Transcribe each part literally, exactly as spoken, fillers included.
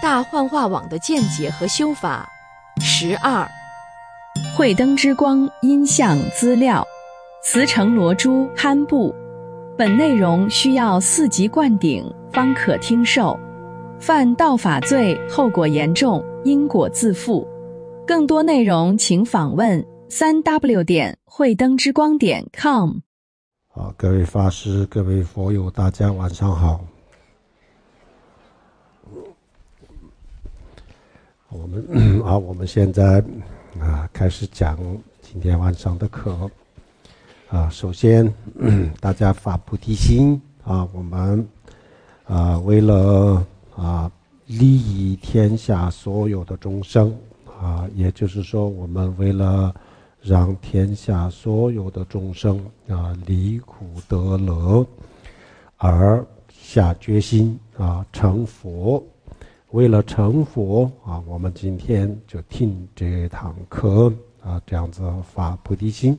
大幻化网的见解和修法。十二， 慧灯之光音像资料，慈城罗珠堪布。本内容需要四级灌顶方可听受，犯盗法罪后果严重，因果自负。更多内容请访问三 w 点慧灯之光点 com。 好，各位法师，各位佛友，大家晚上好。我们啊，我们现在啊开始讲今天晚上的课啊。首先，大家发菩提心啊，我们啊为了啊利益天下所有的众生啊，也就是说，我们为了让天下所有的众生啊离苦得乐，而下决心啊成佛。为了成佛啊，我们今天就听这堂课啊，这样子发菩提心。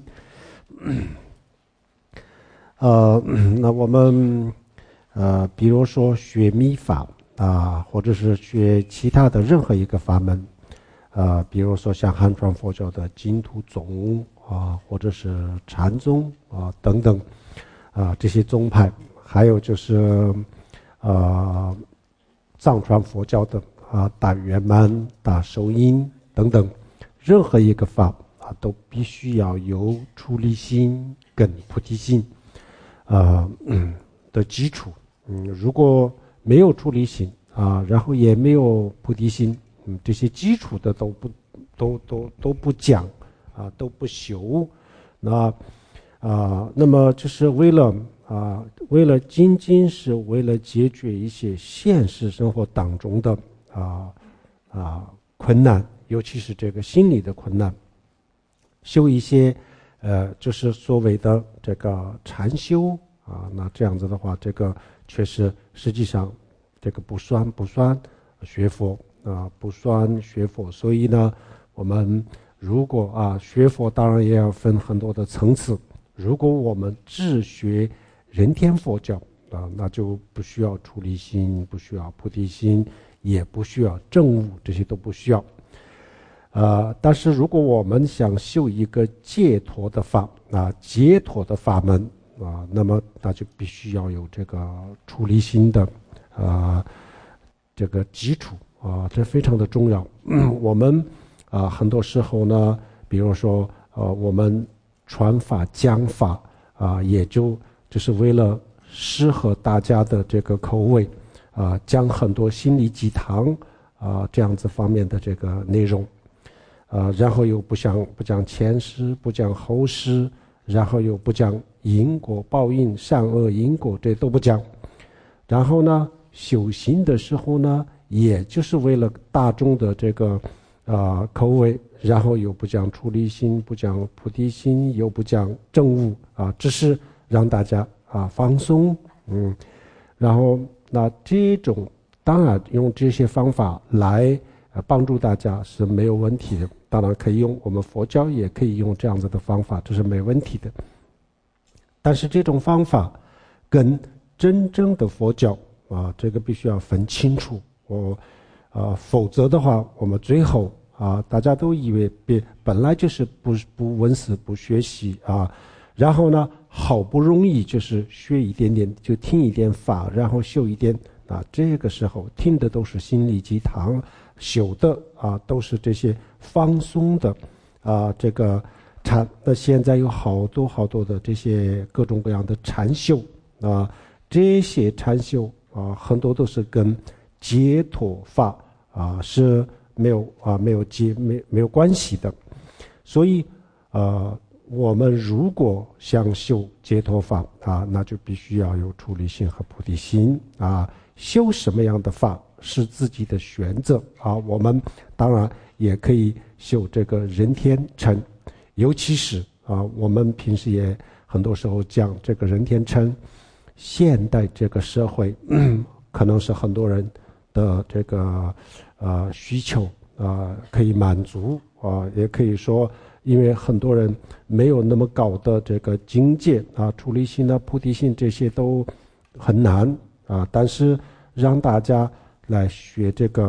呃，那我们呃，比如说学密法啊，或者是学其他的任何一个法门，呃，比如说像汉传佛教的净土宗啊，或者是禅宗啊等等啊，这些宗派，还有就是呃。藏传佛教的啊大圆满、大手印等等，任何一个法啊都必须要有出离心跟菩提心啊、嗯、的基础。嗯，如果没有出离心啊，然后也没有菩提心，嗯，这些基础的都不都都都不讲啊，都不修，那啊，那么就是为了。啊，为了仅仅是为了解决一些现实生活当中的啊啊困难，尤其是这个心理的困难，修一些呃，就是所谓的这个禅修啊，那这样子的话，这个确实实际上这个不算不算学佛啊，不算学佛，所以呢，我们如果啊学佛，当然也要分很多的层次。如果我们只学人天佛教啊，那就不需要出离心，不需要菩提心，也不需要证悟，这些都不需要。呃，但是如果我们想修一个解脱的法啊，解脱的法门啊，那么那就必须要有这个出离心的啊这个基础啊，这非常的重要。嗯、我们啊很多时候呢，比如说呃我们传法讲法啊，也就就是为了适合大家的这个口味啊，讲很多心灵鸡汤啊这样子方面的这个内容啊，然后又不讲不讲前世，不讲后世，然后又不讲因果报应、善恶因果，这都不讲。然后呢，修行的时候呢，也就是为了大众的这个啊口味，然后又不讲出离心，不讲菩提心，又不讲证悟啊，只是让大家啊放松，嗯，然后那这种当然用这些方法来呃帮助大家是没有问题的，当然可以用我们佛教也可以用这样子的方法，这是没问题的。但是这种方法跟真正的佛教啊，这个必须要分清楚，我啊，否则的话，我们最后啊，大家都以为别本来就是不不闻思不学习啊。然后呢，好不容易就是学一点点，就听一点法，然后修一点啊。这个时候听的都是心灵鸡汤，修的啊都是这些放松的啊。这个禅，那现在有好多好多的这些各种各样的禅修啊，这些禅修啊，很多都是跟解脱法啊是没有啊没有结没没有关系的，所以呃。我们如果想修解脱法啊，那就必须要有出离心和菩提心啊。修什么样的法是自己的选择啊。我们当然也可以修这个人天乘，尤其是啊，我们平时也很多时候讲这个人天乘，现代这个社会、嗯、可能是很多人的这个呃需求啊可以满足啊，也可以说。因为很多人没有那么高的这个境界啊，出离心啊、菩提心这些都很难啊。但是让大家来学这个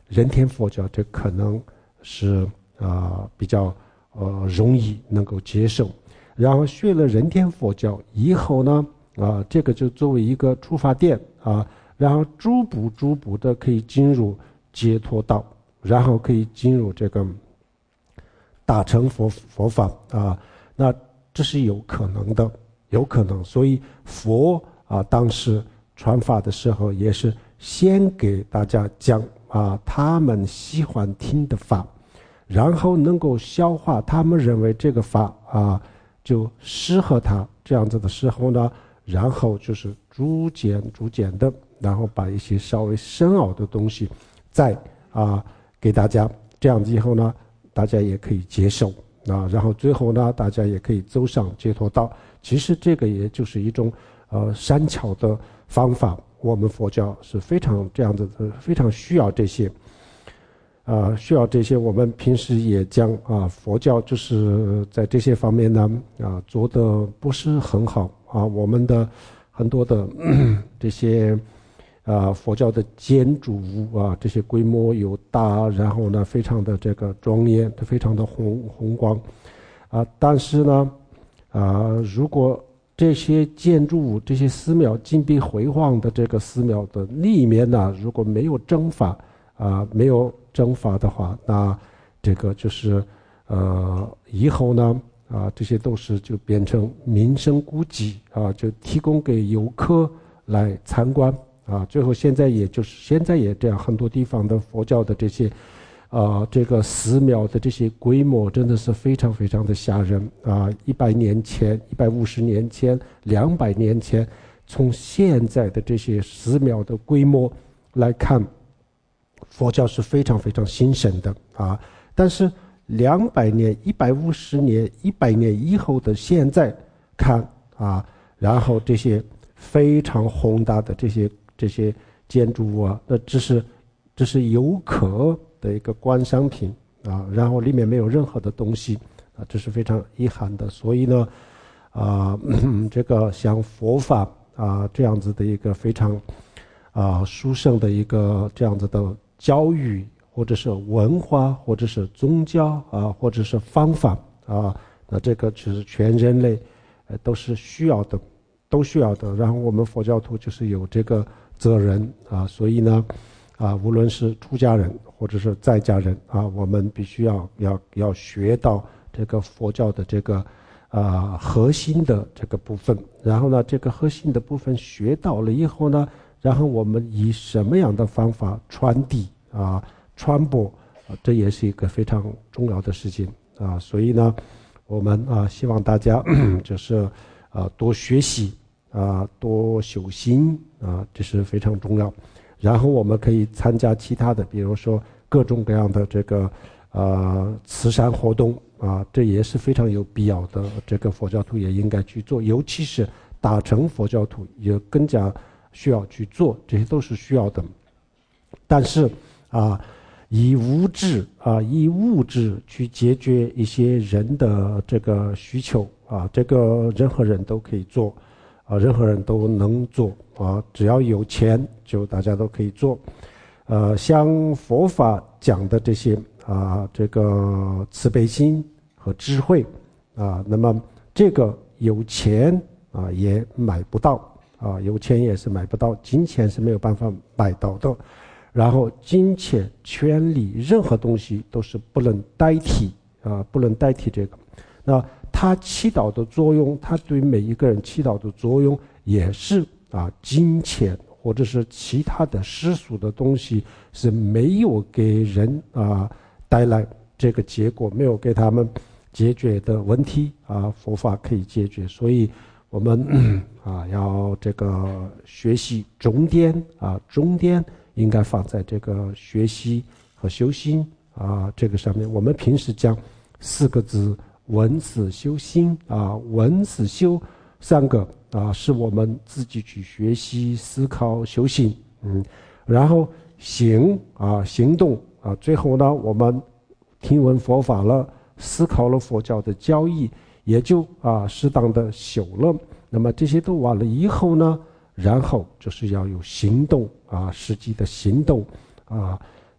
人天佛教，这可能是啊、呃、比较呃容易能够接受。然后学了人天佛教以后呢，啊，这个就作为一个出发点啊，然后逐步逐步的可以进入解脱道，然后可以进入这个大乘佛佛法啊，那这是有可能的，有可能。所以佛啊，当时传法的时候，也是先给大家讲啊，他们喜欢听的法，然后能够消化他们认为这个法啊就适合他这样子的时候呢，然后就是逐渐逐渐的，然后把一些稍微深奥的东西再啊给大家，这样子以后呢，大家也可以接受啊，然后最后呢，大家也可以走上解脱道。其实这个也就是一种呃善巧的方法，我们佛教是非常这样子的，非常需要这些。啊、呃，需要这些，我们平时也讲啊，佛教就是在这些方面呢，啊，做的不是很好啊。我们的很多的这些啊，佛教的建筑物啊，这些规模又大，然后呢，非常的这个庄严，非常的宏宏光啊。但是呢，啊，如果这些建筑物、这些寺庙金碧辉煌的这个寺庙的里面呢，如果没有正法啊，没有正法的话，那这个就是呃以后呢啊，这些都是就变成名胜古迹啊，就提供给游客来参观啊。最后现在也就是现在也这样，很多地方的佛教的这些啊这个寺庙的这些规模真的是非常非常的吓人啊！一百年前、一百五十年前、两百年前，从现在的这些寺庙的规模来看，佛教是非常非常兴盛的啊，但是两百年、一百五十年、一百年以后的现在看啊，然后这些非常宏大的这些这些建筑物啊，那只是这是游客的一个观赏品啊，然后里面没有任何的东西啊，这是非常遗憾的。所以呢，啊，这个像佛法啊这样子的一个非常啊殊胜的一个这样子的教育，或者是文化，或者是宗教啊，或者是方法啊，那这个就是全人类呃都是需要的，都需要的。然后我们佛教徒就是有这个责任啊，所以呢，啊，无论是出家人或者是在家人啊，我们必须要要要学到这个佛教的这个啊核心的这个部分。然后呢，这个核心的部分学到了以后呢，然后我们以什么样的方法传递啊、传播啊，这也是一个非常重要的事情啊。所以呢，我们啊希望大家就是啊多学习啊，多修心啊，这是非常重要。然后我们可以参加其他的，比如说各种各样的这个呃慈善活动啊，这也是非常有必要的。这个佛教徒也应该去做，尤其是大乘佛教徒也更加需要去做，这些都是需要的。但是啊，以物质啊，以物质去解决一些人的这个需求啊，这个任何人都可以做啊，任何人都能做啊，只要有钱就大家都可以做。呃，像佛法讲的这些啊，这个慈悲心和智慧啊，那么这个有钱啊也买不到啊，有钱也是买不到，金钱是没有办法买到的。然后金钱、权力，任何东西都是不能代替啊，不能代替这个。那它起到的作用，它对每一个人起到的作用也是啊，金钱或者是其他的世俗的东西是没有给人啊带来这个结果，没有给他们解决的问题啊，佛法可以解决。所以我们啊要这个学习重点啊，重点应该放在这个学习和修心啊这个上面。我们平时讲四个字：闻思修心啊，闻思修三个啊，是我们自己去学习、思考、修行，嗯，然后行啊，行动啊，最后呢，我们听闻佛法了，思考了佛教的教义，也就啊适当的修了。那么这些都完了以后呢，然后就是要有行动啊，实际的行动啊。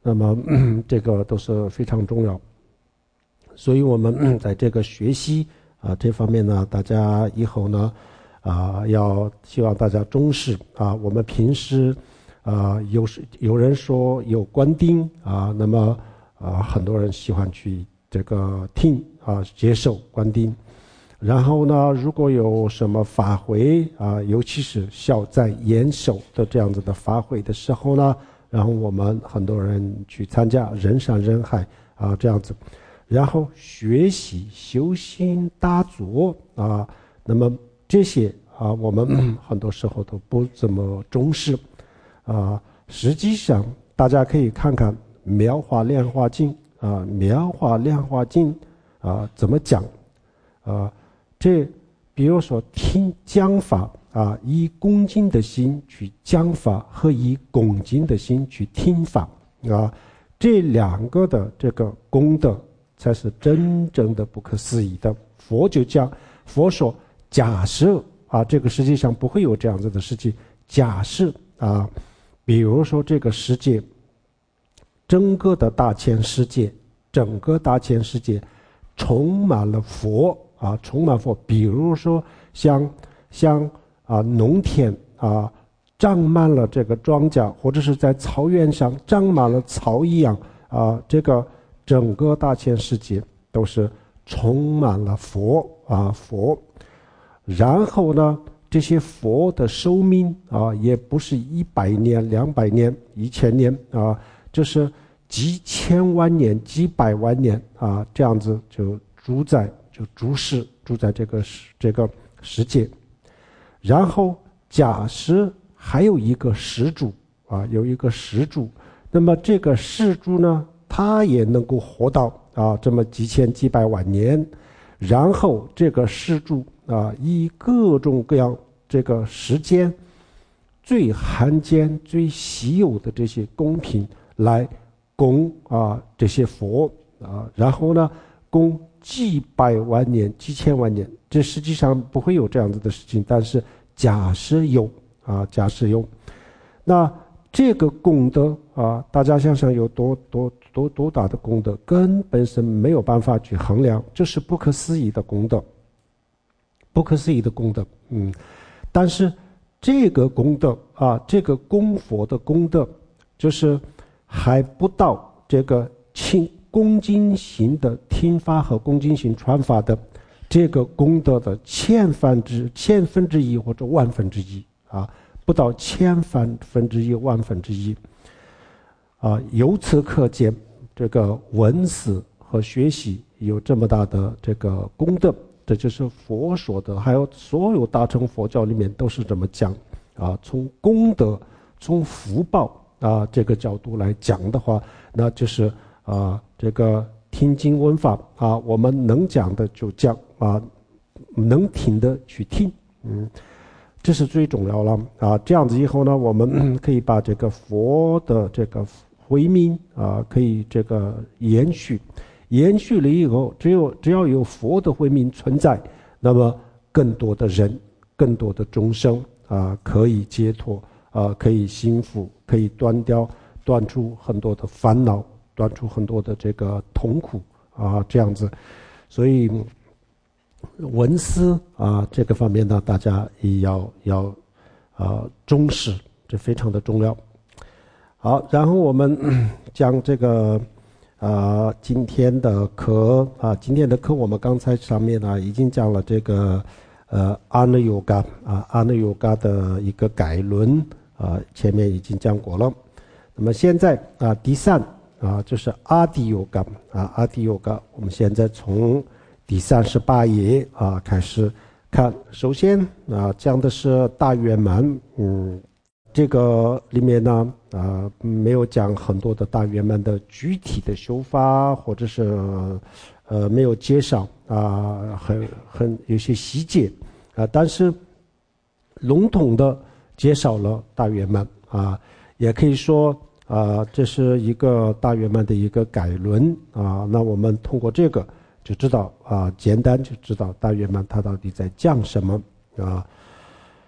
那么这个都是非常重要。所以我们在这个学习啊这方面呢，大家以后呢啊要希望大家重视啊。我们平时啊有有人说有关丁啊，那么啊很多人喜欢去这个听啊接受关丁。然后呢，如果有什么法会啊，尤其是孝在严守的这样子的法会的时候呢，然后我们很多人去参加，人山人海啊这样子，然后学习修心打坐啊，那么这些啊我们很多时候都不怎么重视啊。实际上大家可以看看《妙法莲华经》啊，《妙法莲华经》啊怎么讲啊？这比如说听讲法啊，以恭敬的心去讲法和以恭敬的心去听法啊，这两个的这个功德才是真正的不可思议的。佛就讲，佛说假设啊，这个世界上不会有这样子的事情。假设啊，比如说这个世界，整个的大千世界，整个大千世界充满了佛。啊，充满佛，比如说像像啊农田啊长满了这个庄稼，或者是在草原上长满了草一样啊，这个整个大千世界都是充满了佛啊佛。然后呢，这些佛的寿命啊，也不是一百年、两百年、一千年啊，就是几千万年、几百万年啊，这样子就主宰。就住世住在这个这个世界。然后假设还有一个施主啊，有一个施主，那么这个施主呢，他也能够活到啊这么几千几百万年。然后这个施主啊，以各种各样这个时间最罕见最稀有的这些供品来供啊这些佛啊，然后呢供几百万年、几千万年，这实际上不会有这样子的事情。但是假设有啊，假设有，那这个功德啊，大家想想有多多多多大的功德，根本是没有办法去衡量，这是不可思议的功德，不可思议的功德。嗯，但是这个功德啊，这个供佛的功德，就是还不到这个清。恭敬行的听法和恭敬行传法的这个功德的千分之千分之一或者万分之一啊，不到千分分之一万分之一啊。由此可见，这个闻思和学习有这么大的这个功德，这就是佛说的，还有所有大乘佛教里面都是这么讲啊。从功德、从福报啊这个角度来讲的话，那就是啊。这个听经闻法啊，我们能讲的就讲啊，能听的去听，嗯，这是最重要了啊。这样子以后呢，我们可以把这个佛的这个慧命啊，可以这个延续，延续了以后，只有只要有佛的慧命存在，那么更多的人、更多的众生啊，可以解脱啊，可以幸福，可以断掉、断除很多的烦恼。断除很多的这个痛苦啊，这样子，所以闻思啊这个方面呢，大家也要要啊重视，这非常的重要。好，然后我们讲这个啊今天的课啊，今天的课我们刚才上面呢已经讲了这个呃阿那尤嘎啊阿那尤嘎的一个概论啊，前面已经讲过了。那么现在啊第三。啊，就是阿底尤嘎啊，阿底尤嘎。我们现在从第三十八页啊开始看。首先啊，讲的是大圆满。嗯，这个里面呢啊没有讲很多的大圆满的具体的修法，或者是呃没有介绍啊，很很有些细节啊，但是笼统的介绍了大圆满啊，也可以说。啊，这是一个大圆满的一个概论啊。那我们通过这个就知道啊，简单就知道大圆满它到底在讲什么啊。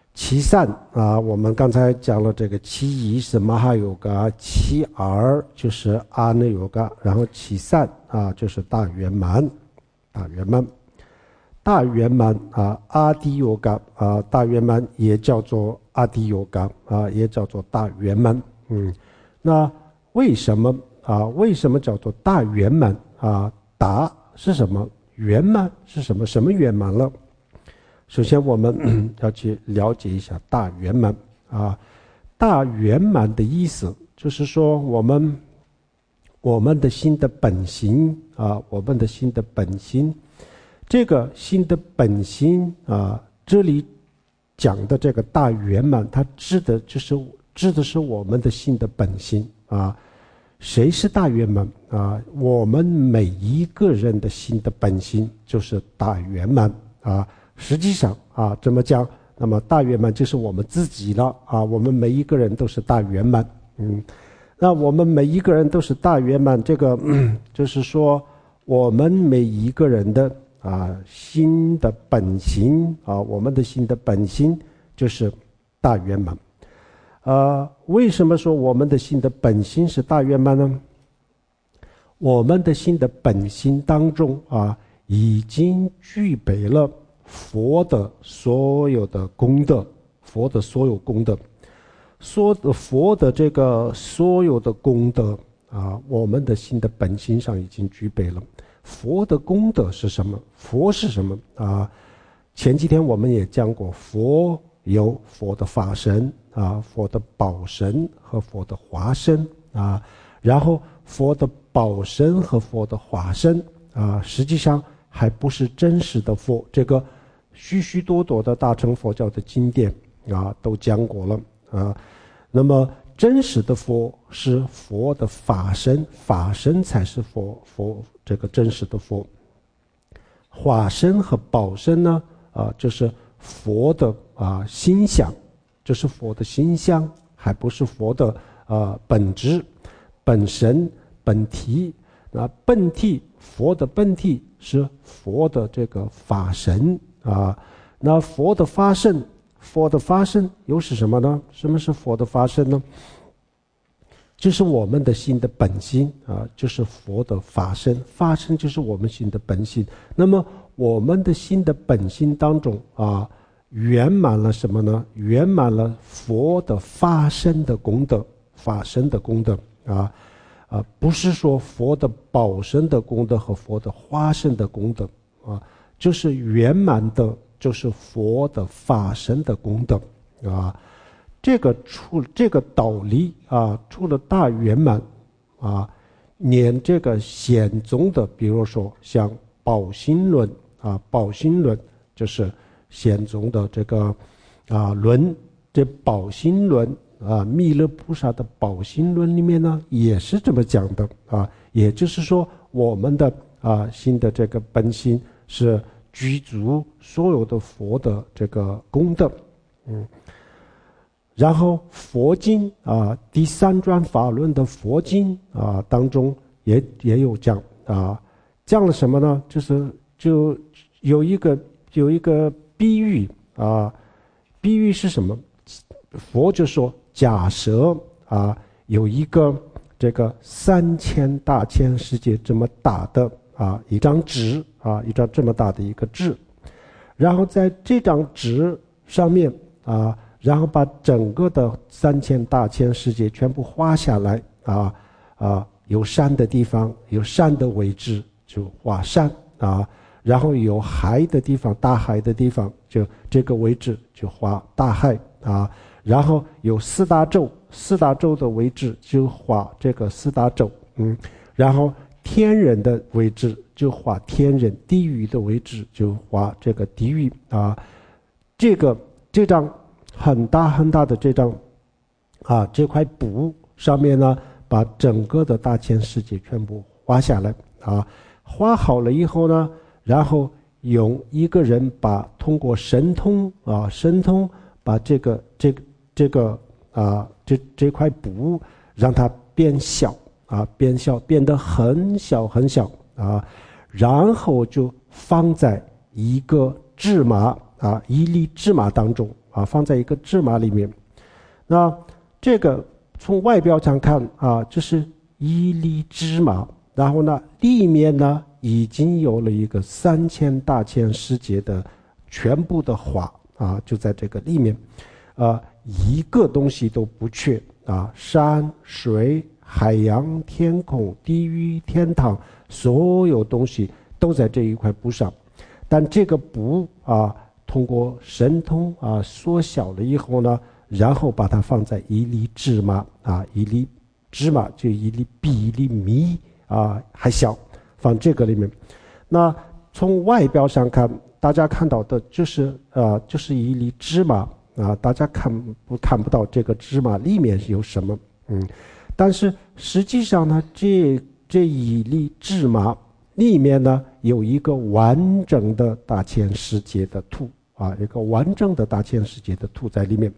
其散啊，我们刚才讲了这个其一是马哈尤嘎，其二就是阿那尤嘎，然后其散啊就是大圆满，大圆满，大圆满啊，阿迪尤嘎啊，大圆满也叫做阿迪尤嘎啊，也叫做大圆满。嗯，那为什么啊？为什么叫做大圆满啊？达是什么？圆满是什么？什么圆满了？首先我们要去了解一下大圆满啊。大圆满的意思就是说，我们我们的心的本心啊，我们的心的本心，这个心的本心啊，这里讲的这个大圆满，它指的就是指的是我们的心的本心啊。谁是大圆满啊？我们每一个人的心的本心就是大圆满啊。实际上啊，这么讲，那么大圆满就是我们自己了啊。我们每一个人都是大圆满，嗯，那我们每一个人都是大圆满，这个、嗯、就是说，我们每一个人的啊心的本心啊，我们的心的本心就是大圆满。呃，为什么说我们的心的本心是大圆满呢？我们的心的本心当中啊，已经具备了佛的所有的功德，佛的所有功德，说的佛的这个所有的功德啊，我们的心的本心上已经具备了。佛的功德是什么？佛是什么啊？前几天我们也讲过，佛有佛的法身啊，佛的宝身和佛的化身啊，然后佛的宝身和佛的化身啊，实际上还不是真实的佛。这个许许多多的大乘佛教的经典啊都讲过了啊。那么真实的佛是佛的法身，法身才是佛佛这个真实的佛。化身和宝身呢啊，就是佛的啊心相，这是佛的心相，还不是佛的啊本质、本身、本体。那本体，佛的本体是佛的这个法身啊。那佛的法身，佛的法身又是什么呢？什么是佛的法身呢？就是我们的心的本心啊，就是佛的法身，法身就是我们心的本心。那么我们的心的本心当中啊，圆满了什么呢？圆满了佛的法身的功德，法身的功德啊啊，不是说佛的宝身的功德和佛的化身的功德啊，就是圆满的，就是佛的法身的功德啊。这个出这个道理啊，除了大圆满啊，连这个显宗的，比如说像宝心论啊，宝心论就是显宗的这个啊论，这宝心论啊，弥勒菩萨的宝心论里面呢，也是这么讲的啊。也就是说，我们的啊心的这个本心是具足所有的佛的这个功德，嗯。然后佛经啊，第三转法轮的佛经啊当中也也有讲啊，讲了什么呢？就是就有一个有一个比喻啊，比喻是什么？佛就说，假设啊有一个这个三千大千世界这么大的啊一张纸啊，一张这么大的一个纸，然后在这张纸上面啊。然后把整个的三千大千世界全部画下来啊啊，有山的地方，有山的位置就画山啊，然后有海的地方，大海的地方就这个位置就画大海啊，然后有四大洲，四大洲的位置就画这个四大洲，嗯，然后天人的位置就画天人，地狱的位置就画这个地狱啊，这个这张。很大很大的这张啊这块布上面呢，把整个的大千世界全部画下来啊，画好了以后呢，然后用一个人把通过神通啊神通把这个这个这个啊这这块布让它变小啊变小变得很小很小啊，然后就放在一个芝麻啊一粒芝麻当中啊，放在一个芝麻里面。那这个从外表上看啊，这是一粒芝麻，然后呢，里面呢已经有了一个三千大千世界的全部的花啊，就在这个里面，啊，一个东西都不缺啊，山水海洋天空地狱天堂，所有东西都在这一块布上。但这个布啊，通过神通啊缩小了以后呢，然后把它放在一粒芝麻啊，一粒芝麻就一粒比一粒米啊还小，放这个里面。那从外表上看，大家看到的就是呃就是一粒芝麻啊，大家看不看不到这个芝麻里面有什么，嗯，但是实际上呢，这这一粒芝麻里面呢有一个完整的大千世界的图啊，一个完整的大千世界的图在里面。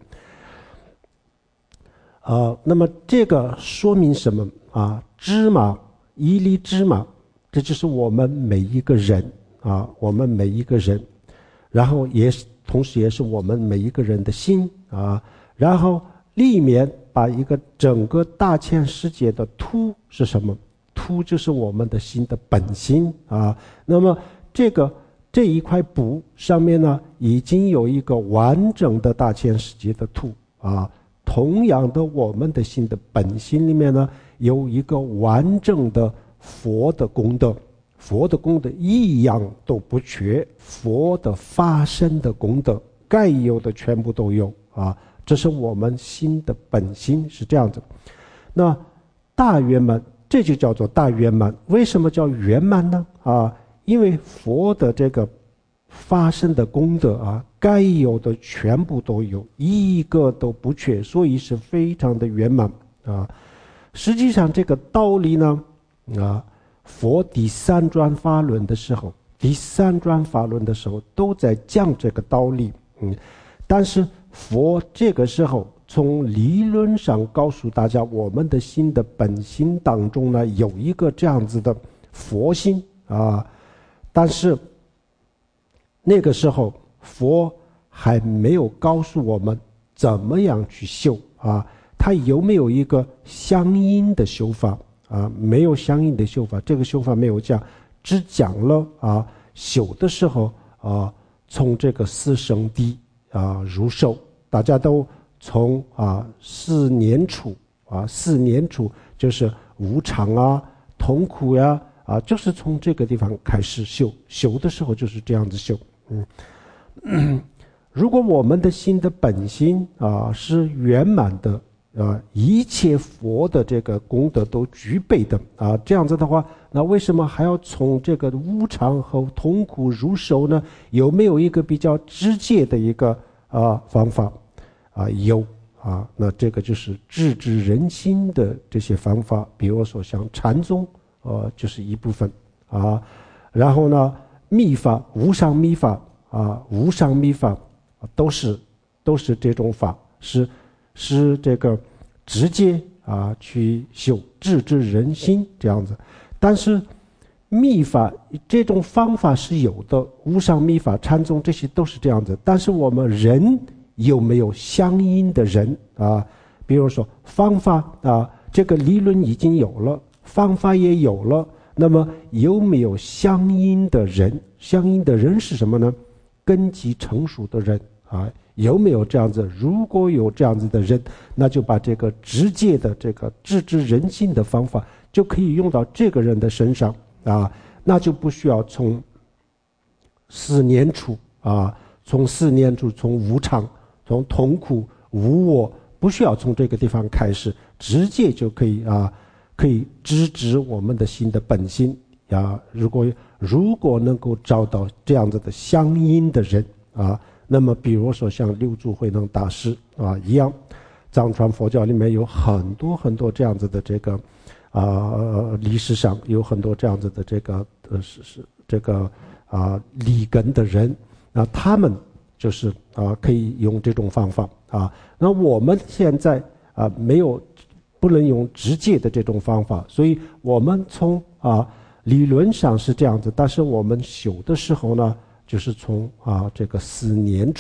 呃，那么这个说明什么啊？芝麻，一粒芝麻，这就是我们每一个人啊，我们每一个人，然后也是同时也是我们每一个人的心啊，然后里面把一个整个大千世界的图是什么？图就是我们的心的本心啊。那么这个这一块布上面呢，已经有一个完整的大千世界的图啊。同样的，我们的心的本心里面呢，有一个完整的佛的功德，佛的功德一样都不缺，佛的发生的功德该有的全部都有啊。这是我们心的本心是这样子。那大圆满，这就叫做大圆满。为什么叫圆满呢？啊，因为佛的这个发生的功德啊，该有的全部都有，一个都不缺，所以是非常的圆满啊。实际上这个道理呢，啊，佛第三转法轮的时候，第三转法轮的时候都在讲这个道理，嗯，但是佛这个时候从理论上告诉大家，我们的心的本心当中呢，有一个这样子的佛心啊，但是那个时候佛还没有告诉我们怎么样去修啊，他有没有一个相应的修法啊？没有相应的修法，这个修法没有讲，只讲了啊，修的时候啊，从这个四圣谛啊入手，大家都从啊四念处啊，四念处就是无常啊、痛苦呀 啊, 啊，就是从这个地方开始修，修的时候就是这样子修。嗯，如果我们的心的本心啊是圆满的啊，一切佛的这个功德都具备的啊，这样子的话，那为什么还要从这个无常和痛苦入手呢？有没有一个比较直接的一个啊方法啊？有啊，那这个就是直指人心的这些方法，比如说像禅宗，呃，就是一部分啊，然后呢，密法、无上密法啊，无上密法都是都是这种法，是是这个直接啊去修直指人心这样子。但是密法这种方法是有的，无上密法、禅宗这些都是这样子。但是我们人有没有相应的人啊？比如说方法啊，这个理论已经有了，方法也有了，那么有没有相应的人？相应的人是什么呢？根基成熟的人啊，有没有这样子？如果有这样子的人，那就把这个直接的这个直指人心的方法就可以用到这个人的身上啊，那就不需要从四念处啊，从四念处，从无常，从痛苦、无我，不需要从这个地方开始，直接就可以啊，可以直指我们的心的本心啊。如果如果能够找到这样子的相应的人啊，那么比如说像六祖慧能大师啊一样，藏传佛教里面有很多很多这样子的这个啊，历史上有很多这样子的这个呃是是这个啊立根的人，那他们就是啊可以用这种方法啊。那我们现在啊没有不能用直接的这种方法，所以我们从啊理论上是这样子，但是我们修的时候呢，就是从啊这个四念处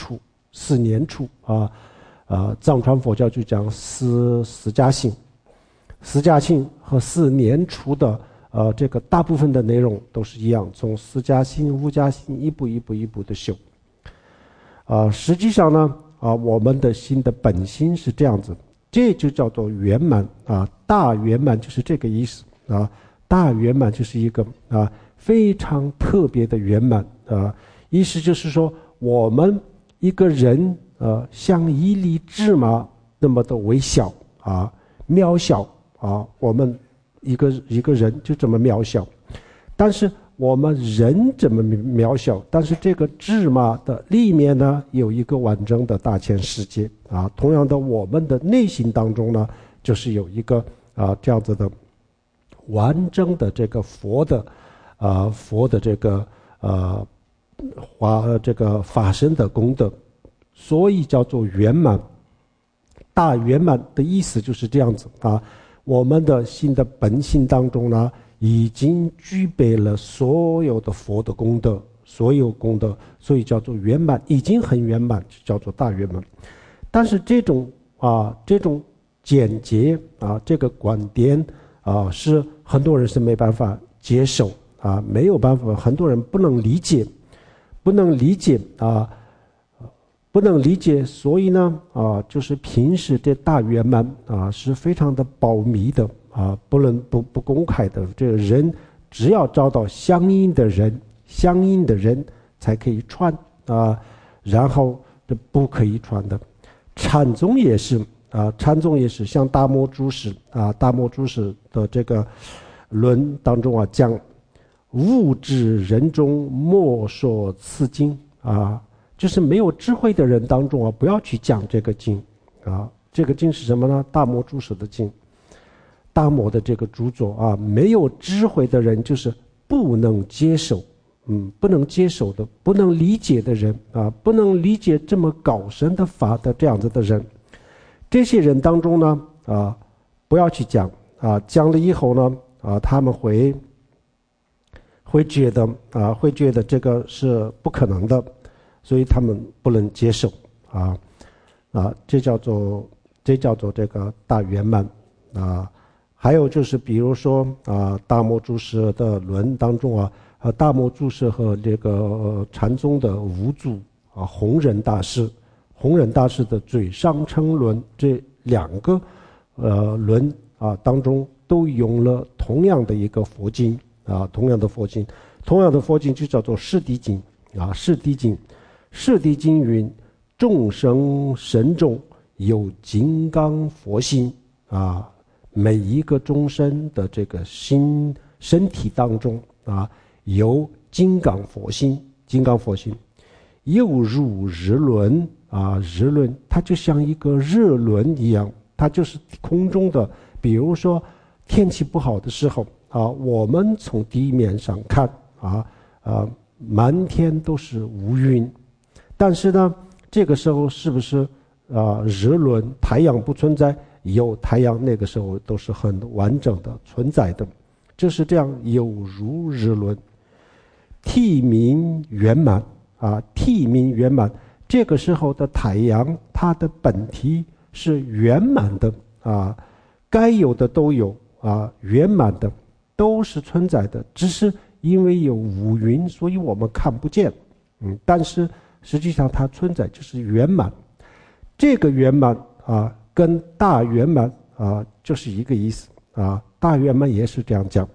四年处啊，呃，藏传佛教就讲四四迦性，四迦性和四年处的呃这个大部分的内容都是一样，从四迦性、五迦性一步一步一步的修。啊、呃，实际上呢，啊、呃，我们的心的本心是这样子，这就叫做圆满啊，大圆满就是这个意思啊，大圆满就是一个啊非常特别的圆满啊，意思就是说我们一个人呃像一粒芝麻那么的微小啊，渺小啊，我们一个一个人就这么渺小，但是我们人这么渺小，但是这个芝麻的里面呢有一个完整的大千世界啊。同样的，我们的内心当中呢，就是有一个啊这样子的完整的这个佛的啊佛的这个呃华这个法身的功德，所以叫做圆满。大圆满的意思就是这样子啊。我们的心的本性当中呢，已经具备了所有的佛的功德，所有功德，所以叫做圆满，已经很圆满，就叫做大圆满。但是这种啊，这种简洁啊，这个观点啊，是很多人是没办法接受啊，没有办法，很多人不能理解，不能理解啊。不能理解，所以呢，啊，就是平时这大圆满啊是非常的保密的啊，不能不不公开的。这个人只要找到相应的人，相应的人才可以传啊，然后这不可以传的。禅宗也是啊，禅宗也是，像大摩祖师啊，大摩祖师的这个论当中啊讲，物质人中莫说此经啊。就是没有智慧的人当中啊，不要去讲这个经啊。这个经是什么呢？大摩祖师的经，大摩的这个著作啊，没有智慧的人就是不能接受，嗯，不能接受的，不能理解的人啊，不能理解这么高深的法的这样子的人，这些人当中呢啊，不要去讲啊，讲了以后呢啊，他们会会觉得啊，会觉得这个是不可能的。所以他们不能接受啊啊，这叫做这叫做这个大圆满啊。还有就是比如说啊，大摩祖师的论当中啊，啊大摩祖师和这个、呃、禅宗的五祖啊，弘忍大师，弘忍大师的嘴上乘论这两个呃论啊当中都用了同样的一个佛经啊，同样的佛经，同样的佛经就叫做释谛经啊，释谛经。释谛经云：众生身中有金刚佛心啊，每一个众生的这个心身体当中啊，有金刚佛心，金刚佛心，又如日轮啊，日轮它就像一个日轮一样，它就是空中的。比如说天气不好的时候啊，我们从地面上看啊，啊，满天都是乌云。但是呢，这个时候是不是啊、呃？日轮太阳不存在，有太阳那个时候都是很完整的存在的，就是这样，有如日轮，体明圆满啊，体明圆满。这个时候的太阳，它的本体是圆满的啊，该有的都有啊，圆满的都是存在的，只是因为有乌云，所以我们看不见。嗯，但是。实际上它存在就是圆满，这个圆满啊跟大圆满啊就是一个意思啊，大圆满也是这样讲，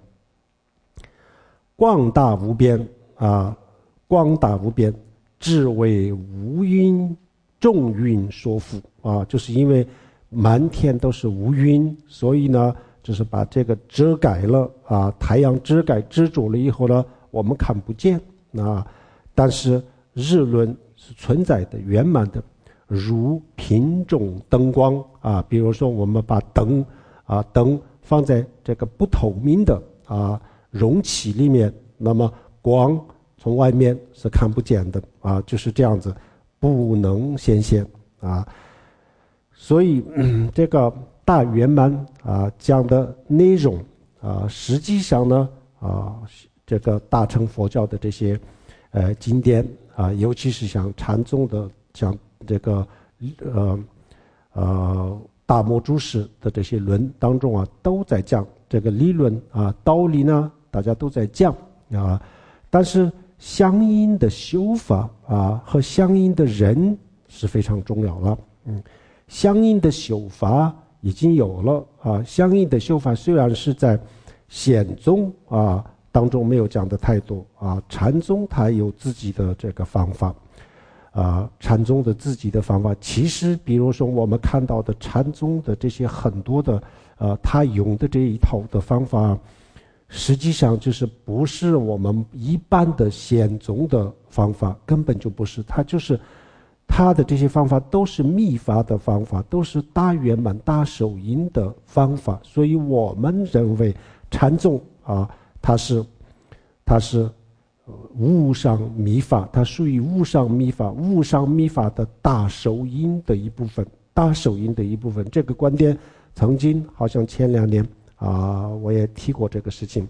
广大无边啊，广大无边，只为无云众云所覆啊，就是因为满天都是乌云，所以呢就是把这个遮盖了啊，太阳遮盖遮住了以后呢，我们看不见啊，但是日轮是存在的圆满的，如瓶中灯光啊，比如说我们把灯啊灯放在这个不透明的啊容器里面，那么光从外面是看不见的啊，就是这样子，不能显现啊。所以、嗯、这个大圆满啊讲的内容啊，实际上呢啊，这个大乘佛教的这些呃经典啊，尤其是像禅宗的，像这个呃呃大摩祖师的这些论当中啊，都在讲这个理论啊，道理呢，大家都在讲啊，但是相应的修法啊和相应的人是非常重要了。嗯，相应的修法已经有了啊，相应的修法虽然是在显宗啊当中没有讲的太多啊，禅宗它有自己的这个方法啊，禅宗的自己的方法，其实比如说我们看到的禅宗的这些很多的呃，他用的这一套的方法，实际上就是不是我们一般的显宗的方法，根本就不是，它就是他的这些方法都是密法的方法，都是大圆满大手印的方法，所以我们认为禅宗啊，它是它是无上密法，它属于无上密法，无上密法的大手印的一部分，大手印的一部分。这个观点曾经好像前两年啊，我也提过这个事情。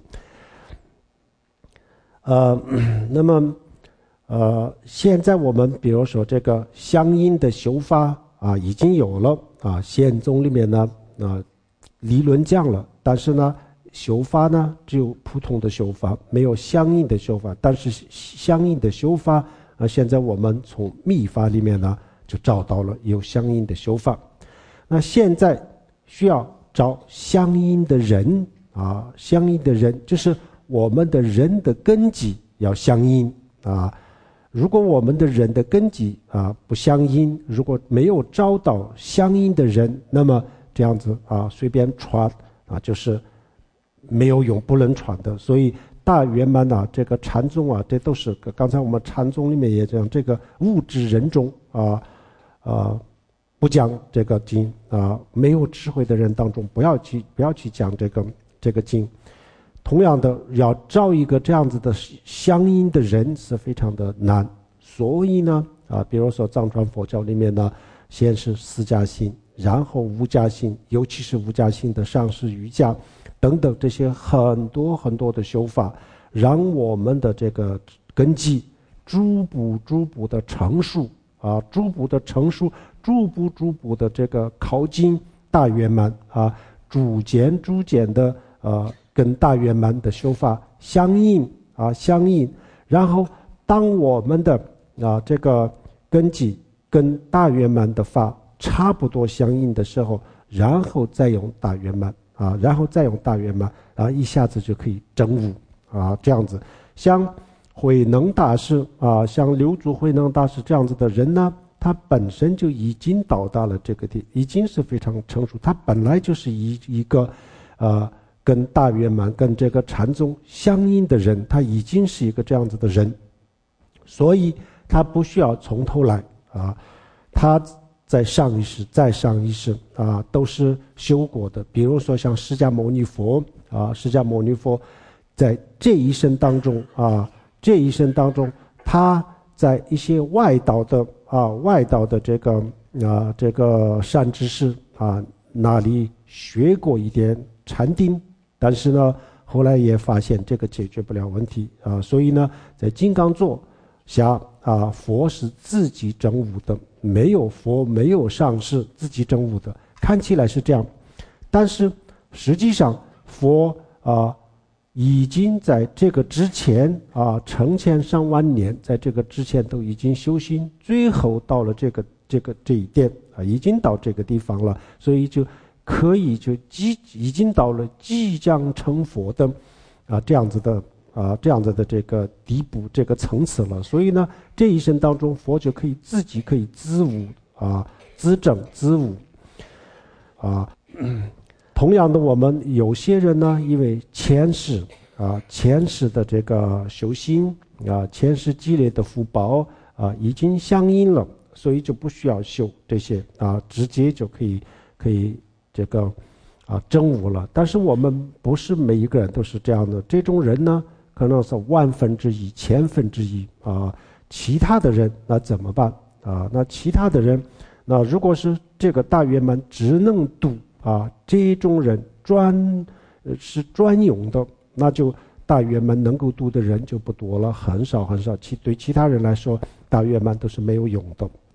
呃，那么呃，现在我们比如说这个相应的修法啊，已经有了啊，显宗里面呢，啊，理论讲了，但是呢，修法呢只有普通的修法，没有相应的修法。但是相应的修法啊，现在我们从密法里面呢就找到了有相应的修法。那现在需要找相应的人啊，相应的人就是我们的人的根基要相应啊。如果我们的人的根基啊不相应，如果没有找到相应的人，那么这样子啊随便传啊就是没有用，不能传的。所以大圆满啊，这个禅宗啊，这都是刚才我们禅宗里面也讲，这个物质人中啊啊不讲这个经啊，没有智慧的人当中不要去不要去讲这个这个经。同样的，要找一个这样子的相应的人是非常的难。所以呢啊，比如说藏传佛教里面呢，先是四加行，然后五加行，尤其是五加行的上师瑜伽等等这些很多很多的修法，让我们的这个根基逐步逐步的成熟啊，逐步的成熟，逐步逐步的这个靠近大圆满啊，逐渐逐渐的呃跟大圆满的修法相应啊相应，然后当我们的啊这个根基跟大圆满的法差不多相应的时候，然后再用大圆满啊，然后再用大圆满，然后一下子就可以证悟啊，这样子。像慧能大师啊，像六祖慧能大师这样子的人呢，他本身就已经到达了这个地，已经是非常成熟，他本来就是一一个呃跟大圆满跟这个禅宗相应的人，他已经是一个这样子的人，所以他不需要从头来啊，他在上一世再上一世啊都是修过的。比如说像释迦牟尼佛啊，释迦牟尼佛在这一生当中啊，这一生当中他在一些外道的啊外道的这个啊这个善知识啊那里学过一点禅定，但是呢后来也发现这个解决不了问题啊，所以呢在金刚座下啊，佛是自己证悟的，没有佛没有上师自己证悟的，看起来是这样，但是实际上佛啊已经在这个之前啊成千上万年，在这个之前都已经修行，最后到了这个这个这一点啊，已经到这个地方了，所以就可以就即已经到了即将成佛的啊这样子的啊这样子的这个地步这个层次了。所以呢这一生当中佛就可以自己可以自悟啊自证自悟啊。同样的，我们有些人呢因为前世啊前世的这个修行啊前世积累的福报啊已经相应了，所以就不需要修这些啊，直接就可以可以这个啊证悟了。但是我们不是每一个人都是这样的，这种人呢可能是万分之一千分之一啊，其他的人那怎么办啊？那其他的人那如果是这个大圆满只能度啊这种人专是专用的，那就大圆满能够度的人就不多了，很少很少，其对其他人来说大圆满都是没有用的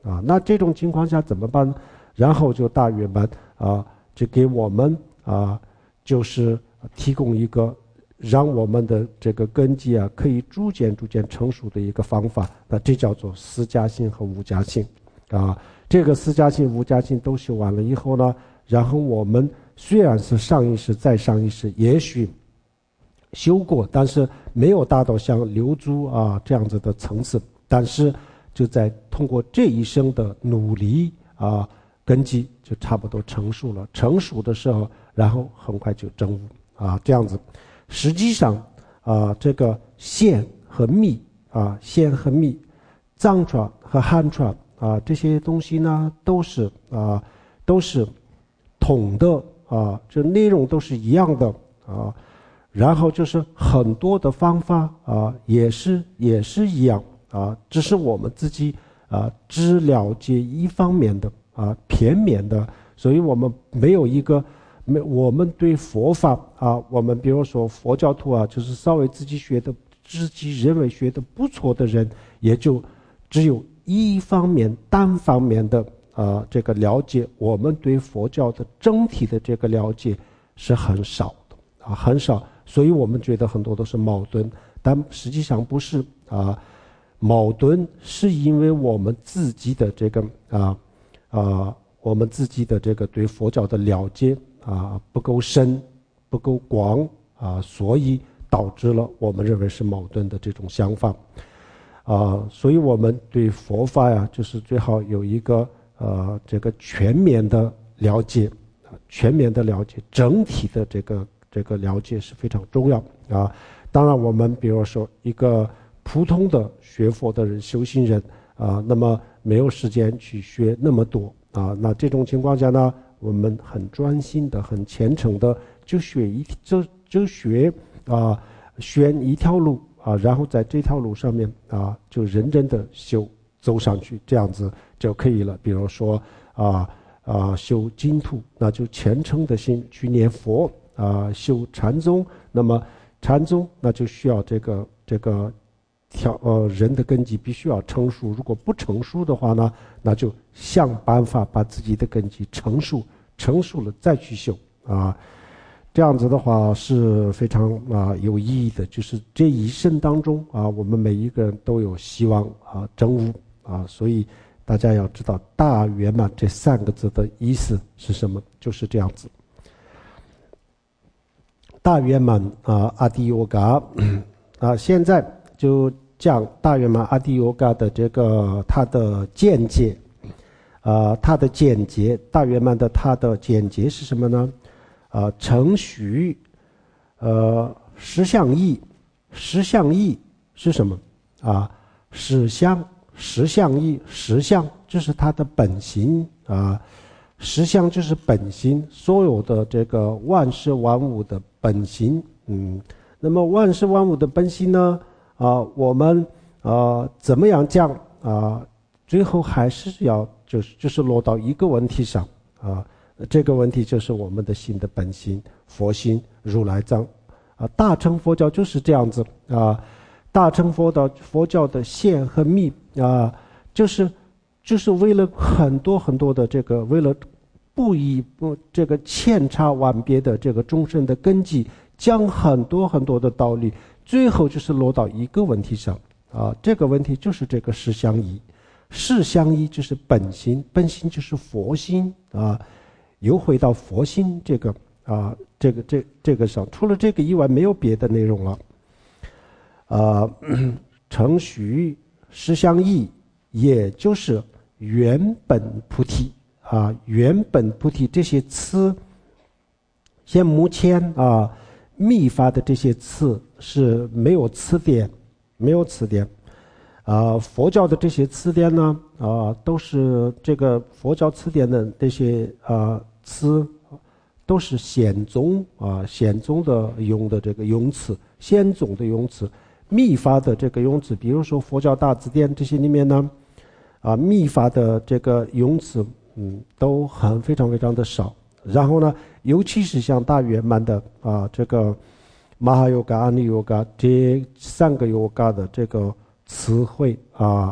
啊。那这种情况下怎么办？然后就大圆满啊，就给我们啊，就是提供一个让我们的这个根基啊可以逐渐逐渐成熟的一个方法。那这叫做四加性和五加性啊。这个四加性、五加性都修完了以后呢，然后我们虽然是上意识再上意识，也许修过，但是没有达到像流珠啊这样子的层次，但是就在通过这一生的努力啊，根基就差不多成熟了。成熟的时候，然后很快就证悟啊，这样子。实际上啊，这个线和密啊，线和密，藏传和汉传啊，这些东西呢，都是啊，都是统的啊，这内容都是一样的啊。然后就是很多的方法啊，也是也是一样啊，只是我们自己啊只了解一方面的啊片面的，所以我们没有一个没我们对佛法啊，我们比如说佛教徒啊，就是稍微自己学的自己认为学的不错的人，也就只有一方面单方面的啊这个了解，我们对佛教的整体的这个了解是很少的啊，很少。所以我们觉得很多都是矛盾，但实际上不是啊。矛盾是因为我们自己的这个啊啊，我们自己的这个对佛教的了解啊不够深、不够广啊，所以导致了我们认为是矛盾的这种想法啊。所以我们对佛法呀，就是最好有一个呃这个全面的了解，全面的了解，整体的这个。这个了解是非常重要啊！当然，我们比如说一个普通的学佛的人、修行人啊，那么没有时间去学那么多啊。那这种情况下呢，我们很专心的、很虔诚的就学一就就学啊，选一条路啊，然后在这条路上面啊，就认真的修走上去，这样子就可以了。比如说啊啊，修净土，那就虔诚的心去念佛。啊，修禅宗，那么禅宗那就需要这个这个条呃人的根基必须要成熟，如果不成熟的话呢，那就想办法把自己的根基成熟，成熟了再去修啊，这样子的话是非常啊有意义的，就是这一生当中啊，我们每一个人都有希望啊证悟啊，所以大家要知道大圆满这三个字的意思是什么，就是这样子。大圆满啊，阿底尤嘎啊，现在就讲大圆满阿底尤嘎的这个它的见解啊，它的简洁，大圆满的它的简洁是什么呢？啊，程序，呃，实相义，实相义是什么？啊，实相，实相义，实相就是它的本心啊。实相就是本心，所有的这个万事万物的本心，嗯，那么万事万物的本心呢，啊，我们啊怎么样讲啊？最后还是要就是就是落到一个问题上啊，这个问题就是我们的心的本心，佛心如来藏啊，大乘佛教就是这样子啊，大乘佛教佛教的线和密啊，就是就是为了很多很多的这个为了。不以不这个千差万别的这个众生的根基，讲很多很多的道理，最后就是落到一个问题上啊。这个问题就是这个事相依，事相依就是本心，本心就是佛心啊。又回到佛心这个啊，这个这这个上，除了这个以外没有别的内容了。啊，程序事相依，也就是原本菩提。啊，原本菩提这些词，现目前啊，密法的这些词是没有词典，没有词典。啊，佛教的这些词典呢，啊，都是这个佛教词典的这些啊词，都是显宗啊，显宗的用的这个用词，显宗的用词，密法的这个用词，比如说佛教大字典这些里面呢，啊，密法的这个用词。嗯，都很非常非常的少。然后呢，尤其是像大圆满的啊，这个马哈尤嘎、阿尼尤嘎这三个尤嘎的这个词汇啊，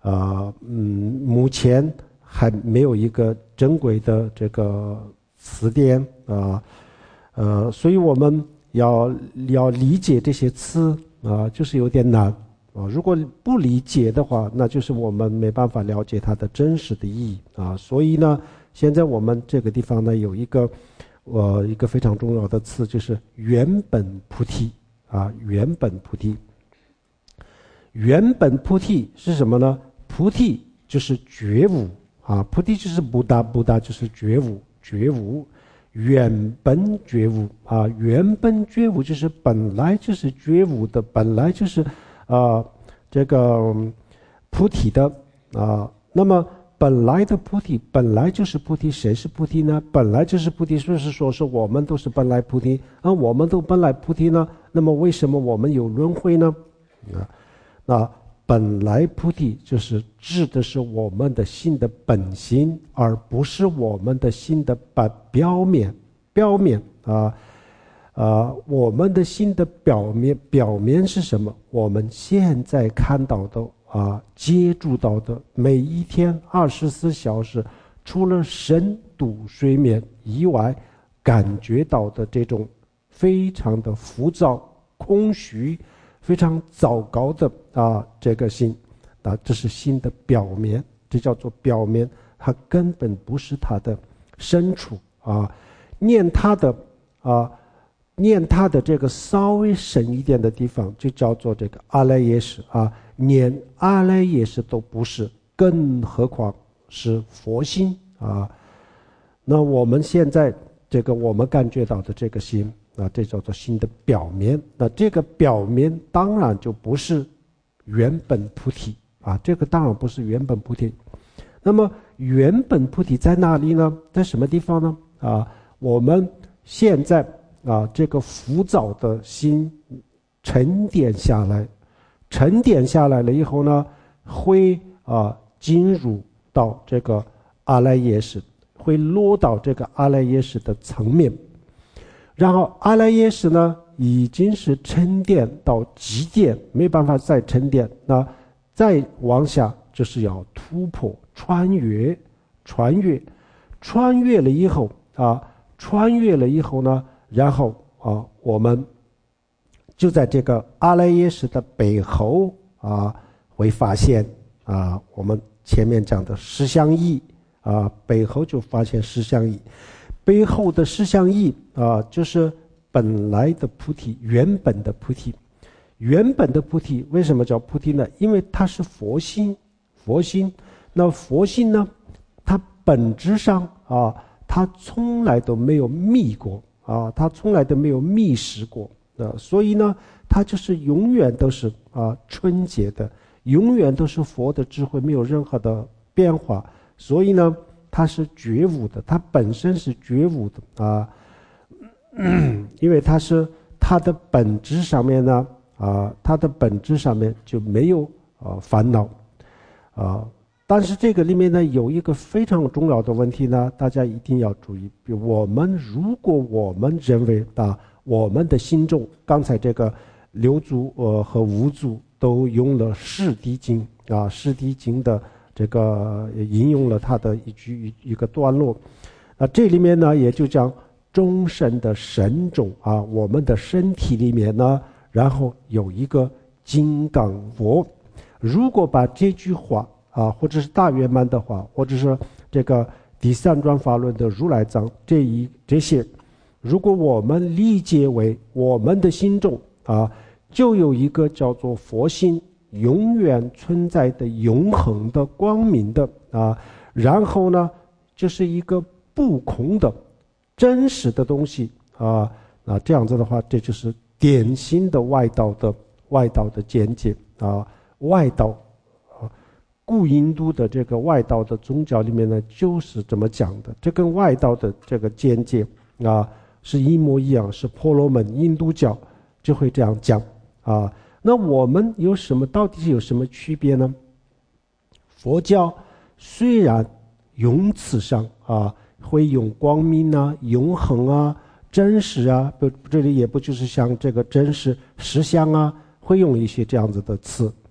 呃嗯，目前还没有一个正规的这个词典啊，呃，呃，所以我们要要理解这些词啊，就是有点难啊。如果不理解的话，那就是我们没办法了解它的真实的意义啊。所以呢，现在我们这个地方呢有一个呃一个非常重要的词，就是原本菩提啊，原本菩提。原本菩提是什么呢？菩提就是觉悟啊，菩提就是布达，布达就是觉悟，觉悟，原本觉悟啊，原本觉悟就是本来就是觉悟的，本来就是啊这个菩提的啊。那么本来的菩提，本来就是菩提，谁是菩提呢？本来就是菩提，是不是说是我们都是本来菩提啊？我们都本来菩提呢？那么为什么我们有轮回呢？啊，那本来菩提就是指的是我们的心的本心，而不是我们的心的表面。表面啊啊，我们的心的表面，表面是什么？我们现在看到的啊，接触到的，每一天二十四小时，除了深度睡眠以外，感觉到的这种非常的浮躁、空虚。非常糟糕的啊，这个心啊，这是心的表面，这叫做表面，它根本不是它的深处啊。念它的啊，念它的这个稍微深一点的地方，就叫做这个阿赖耶识啊。念阿赖耶识都不是，更何况是佛心啊。那我们现在这个我们感觉到的这个心。啊，这叫做心的表面。那这个表面当然就不是原本菩提啊，这个当然不是原本菩提。那么原本菩提在哪里呢？在什么地方呢？啊，我们现在啊，这个浮躁的心沉淀下来，沉淀下来了以后呢，会啊进入到这个阿赖耶识，会落到这个阿赖耶识的层面。然后阿赖耶识呢，已经是沉淀到极点，没办法再沉淀，那再往下就是要突破、穿越、穿越、穿越了以后啊，穿越了以后呢，然后啊，我们就在这个阿赖耶识的背后啊，会发现啊，我们前面讲的十相义啊，背后就发现十相义。背后的十相义啊，就是本来的菩提，原本的菩提。原本的菩提为什么叫菩提呢？因为它是佛心，佛心。那佛心呢，它本质上啊，它从来都没有迷过啊，它从来都没有迷失过啊，所以呢，它就是永远都是啊纯洁的，永远都是佛的智慧，没有任何的变化。所以呢，它是觉悟的，它本身是觉悟的啊，因为它是它的本质上面呢啊，它的本质上面就没有啊烦恼啊。但是这个里面呢有一个非常重要的问题呢，大家一定要注意。比如我们如果我们认为啊，我们的心中，刚才这个六祖呃和五祖都用了《释谛经》啊，《释谛经》的。这个引用了他的一句一个段落，那这里面呢也就讲终身的神种啊，我们的身体里面呢，然后有一个金刚佛。如果把这句话啊，或者是大圆满的话，或者是这个第三转法轮的如来藏这一这些，如果我们理解为我们的心中啊，就有一个叫做佛心。永远存在的永恒的光明的啊，然后呢就是一个不空的真实的东西啊，那这样子的话，这就是典型的外道的外道的见解啊，外道啊，古印度的这个外道的宗教里面呢就是这么讲的，这跟外道的这个见解啊是一模一样，是婆罗门印度教就会这样讲啊。那我们有什么？到底有什么区别呢？佛教虽然用词上啊会用光明啊、永恒啊、真实啊，不，这里也不就是像这个真实、实相啊，会用一些这样子的词，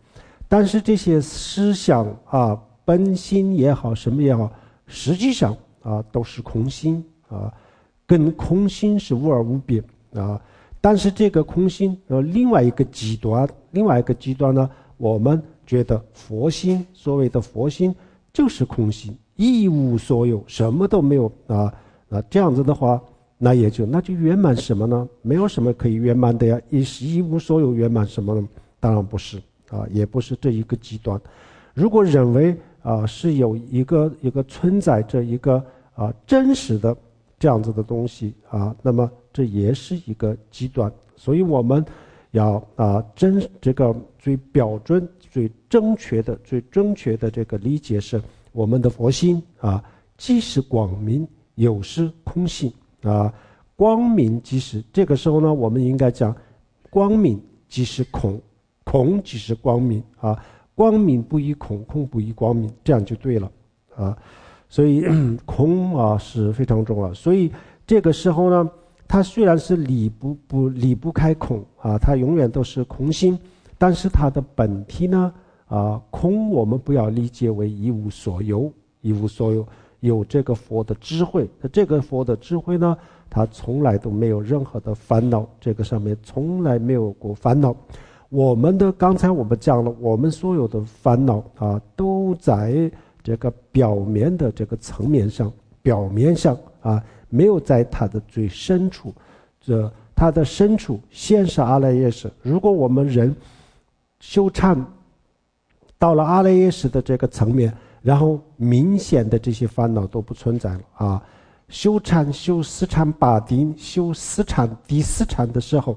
但是这些思想啊，本心也好，什么也好，实际上啊都是空心啊，跟空心是无二无别啊。但是这个空心呃另外一个极端，另外一个极端呢，我们觉得佛心，所谓的佛心就是空心，一无所有，什么都没有啊。那这样子的话，那也就那就圆满什么呢？没有什么可以圆满的呀，一一无所有圆满什么呢？当然不是啊，也不是这一个极端。如果认为啊是有一个一个存在着一个啊真实的这样子的东西啊，那么这也是一个极端。所以我们要啊真这个最标准、最正确的、最正确的这个理解是，我们的佛心啊，既是光明，有是空性啊。光明即是这个时候呢，我们应该讲，光明即是空，空即是光明啊。光明不异空，空不异光明，这样就对了啊。所以空啊是非常重要。所以这个时候呢，它虽然是离不不离不开空啊，它永远都是空心，但是它的本体呢啊，空我们不要理解为一无所有，一无所有，有这个佛的智慧。这个佛的智慧呢，它从来都没有任何的烦恼，这个上面从来没有过烦恼。我们的刚才我们讲了，我们所有的烦恼啊，都在这个表面的这个层面上，表面上啊，没有在它的最深处。这它的深处先是阿赖耶识。如果我们人修禅到了阿赖耶识的这个层面，然后明显的这些烦恼都不存在了啊。修禅修四禅八定，修四禅第四禅的时候，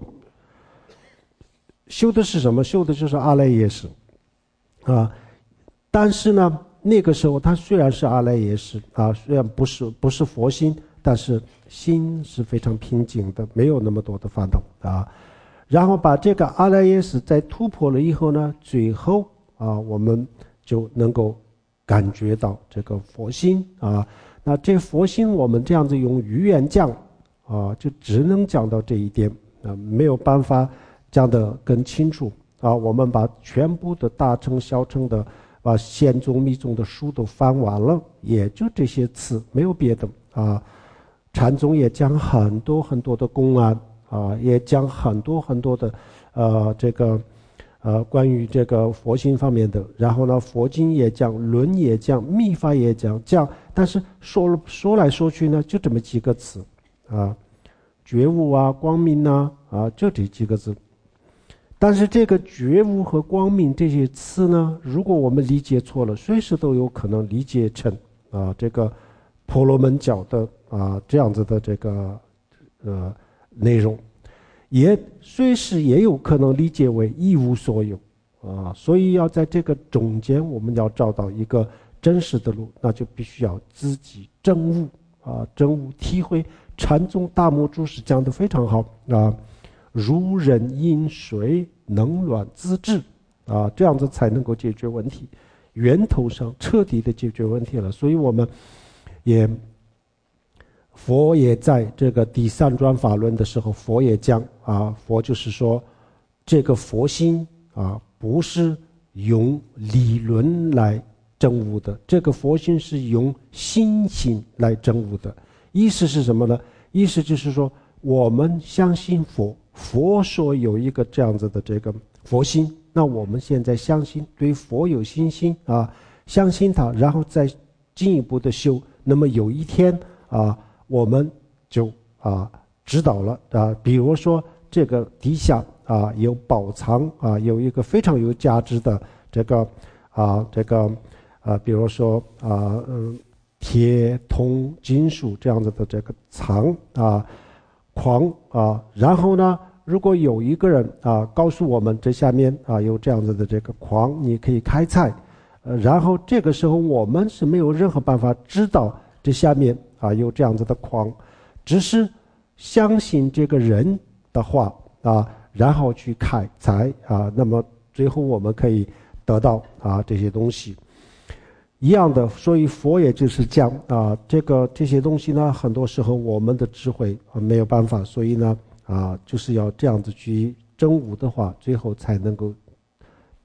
修的是什么？修的就是阿赖耶识啊。但是呢，那个时候他虽然是阿赖耶识啊，虽然不是不是佛心，但是心是非常平静的，没有那么多的烦恼啊。然后把这个阿赖耶识再突破了以后呢，最后啊，我们就能够感觉到这个佛心啊。那这佛心我们这样子用语言讲啊，就只能讲到这一点啊，没有办法讲得更清楚啊。我们把全部的大乘小乘的把显宗密宗的书都翻完了，也就这些词，没有别的啊。禅宗也讲很多很多的公案啊，也讲很多很多的呃这个呃关于这个佛心方面的。然后呢，佛经也讲，论也讲，密法也讲讲，但是说了说来说去呢，就这么几个词啊，觉悟啊，光明啊，啊，就这几个字。但是这个觉悟和光明这些词呢，如果我们理解错了，随时都有可能理解成啊这个婆罗门教的啊这样子的这个呃内容，也随时也有可能理解为一无所有啊。所以要在这个中间，我们要找到一个真实的路，那就必须要自己证悟啊，证悟体会。禅宗大目注释讲得非常好啊，如人饮水，冷暖自治啊，这样子才能够解决问题，源头上彻底的解决问题了。所以我们也佛也在这个第三转法轮的时候，佛也讲啊，佛就是说这个佛心啊，不是用理论来证悟的，这个佛心是用心心来证悟的。意思是什么呢？意思就是说，我们相信佛，佛说有一个这样子的这个佛心，那我们现在相信，对佛有信心啊，相信他，然后再进一步的修。那么有一天啊，我们就啊知道了啊，比如说这个底下啊有宝藏啊，有一个非常有价值的这个啊这个啊，比如说啊嗯。铁、铜、金属这样子的这个藏啊、矿啊，然后呢，如果有一个人啊告诉我们这下面啊有这样子的这个矿，你可以开采，呃，然后这个时候我们是没有任何办法知道这下面啊有这样子的矿，只是相信这个人的话啊，然后去开采啊，那么最后我们可以得到啊这些东西。一样的，所以佛也就是讲啊，这个这些东西呢，很多时候我们的智慧啊没有办法，所以呢啊，就是要这样子去证悟的话，最后才能够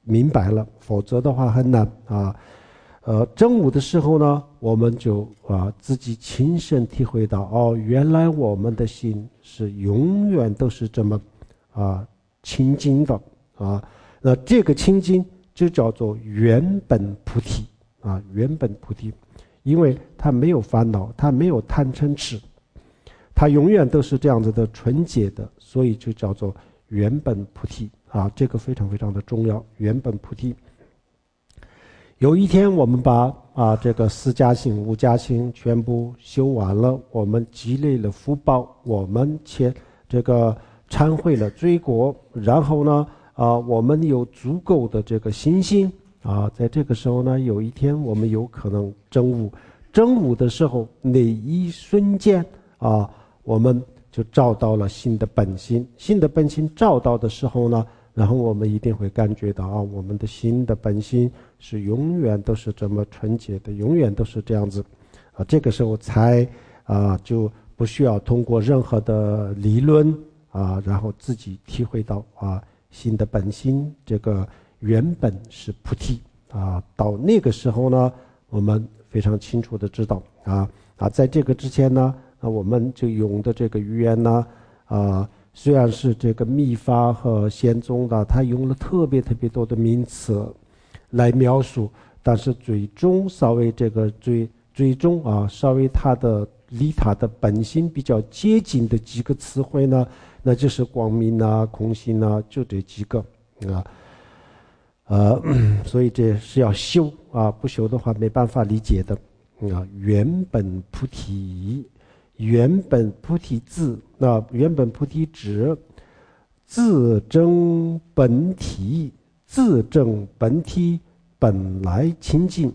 明白了，否则的话很难啊。呃，正午的时候呢，我们就啊自己亲身体会到，哦，原来我们的心是永远都是这么啊清净的啊。那这个清净就叫做原本菩提啊，原本菩提，因为它没有烦恼，它没有贪嗔痴，它永远都是这样子的纯洁的，所以就叫做原本菩提啊，这个非常非常的重要，原本菩提。有一天我们把啊这个四加行五加行全部修完了，我们积累了福报，我们且这个忏悔了罪过，然后呢啊我们有足够的这个信心啊，在这个时候呢，有一天我们有可能正午，正午的时候那一瞬间啊，我们就照到了新的本心，新的本心照到的时候呢，然后我们一定会感觉到啊，我们的新的本心是永远都是这么纯洁的，永远都是这样子啊。这个时候才啊就不需要通过任何的理论啊，然后自己体会到啊新的本心，这个原本是菩提啊。到那个时候呢，我们非常清楚的知道啊啊，在这个之前呢，啊我们就用的这个语言呢啊。虽然是这个密法和显宗的，他用了特别特别多的名词来描述，但是最终稍微这个最最终啊，稍微他的离他的本心比较接近的几个词汇呢，那就是光明啊、空性啊，就这几个啊，呃，所以这是要修啊，不修的话没办法理解的啊。原本菩提。原本菩提自，那原本菩提指自证本体，自证本体本来清净。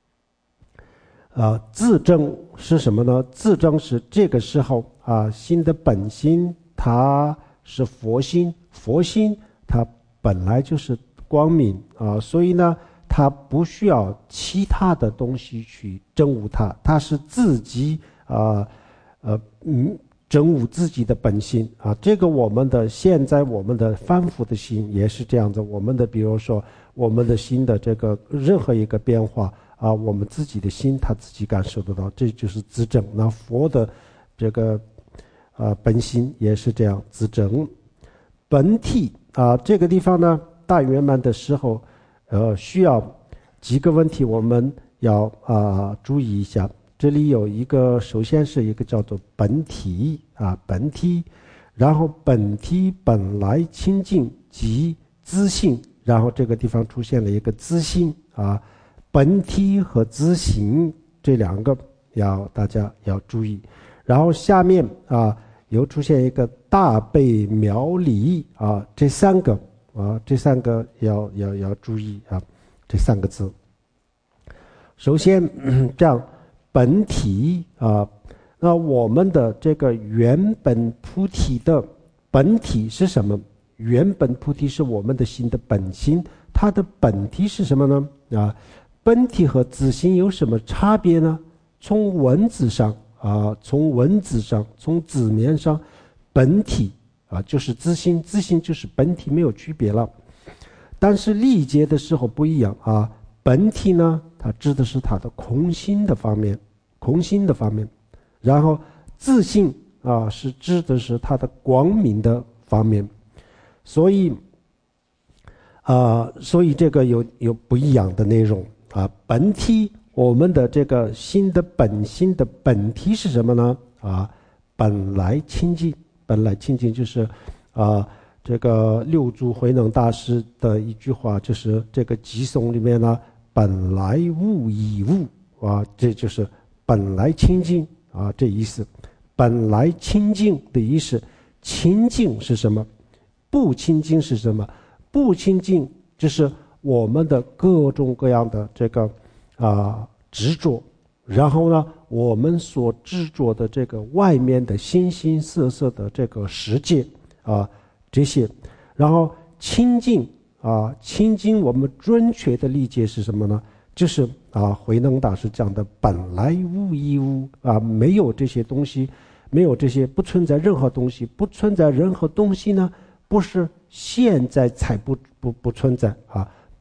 啊，自证是什么呢？自证是这个时候啊，心的本心它是佛心，佛心它本来就是光明啊，所以呢，它不需要其他的东西去证悟它，它是自己啊。呃嗯，证悟自己的本心啊，这个我们的现在我们的反复的心也是这样子。我们的比如说我们的心的这个任何一个变化啊，我们自己的心他自己感受得到，这就是自证。那佛的这个呃本心也是这样自证。本体啊，这个地方呢，大圆满的时候，呃，需要几个问题我们要啊、呃、注意一下。这里有一个，首先是一个叫做本体啊，本体，然后本体本来清净即自性，然后这个地方出现了一个自性啊，本体和自性这两个要大家要注意，然后下面啊又出现一个大悲妙理啊，这三个啊，这三个要要要注意啊，这三个字。首先这样。本体啊，那我们的这个原本菩提的本体是什么？原本菩提是我们的心的本心，它的本体是什么呢？啊，本体和自心有什么差别呢？从文字上啊，从文字上，从字面上，本体啊就是自心，自心就是本体，没有区别了。但是理解的时候不一样啊，本体呢，它指的是它的空心的方面。空心的方面，然后自性啊是指的是它的光明的方面，所以啊，所以这个有有不一样的内容啊。本体，我们的这个心的本心的本体是什么呢？啊，本来清净，本来清净就是啊，这个六祖慧能大师的一句话，就是这个偈颂里面呢，本来无一物啊，这就是。本来清净啊，这意思。本来清净的意思，清净是什么？不清净是什么？不清净就是我们的各种各样的这个啊执着，然后呢，我们所执着的这个外面的形形色色的这个世界啊，这些，然后清净啊，清净我们准确的理解是什么呢？就是啊，慧能大师讲的本来无一物啊，没有这些东西，没有这些，不存在任何东西，不存在任何东西呢，不是现在才不不不存在啊，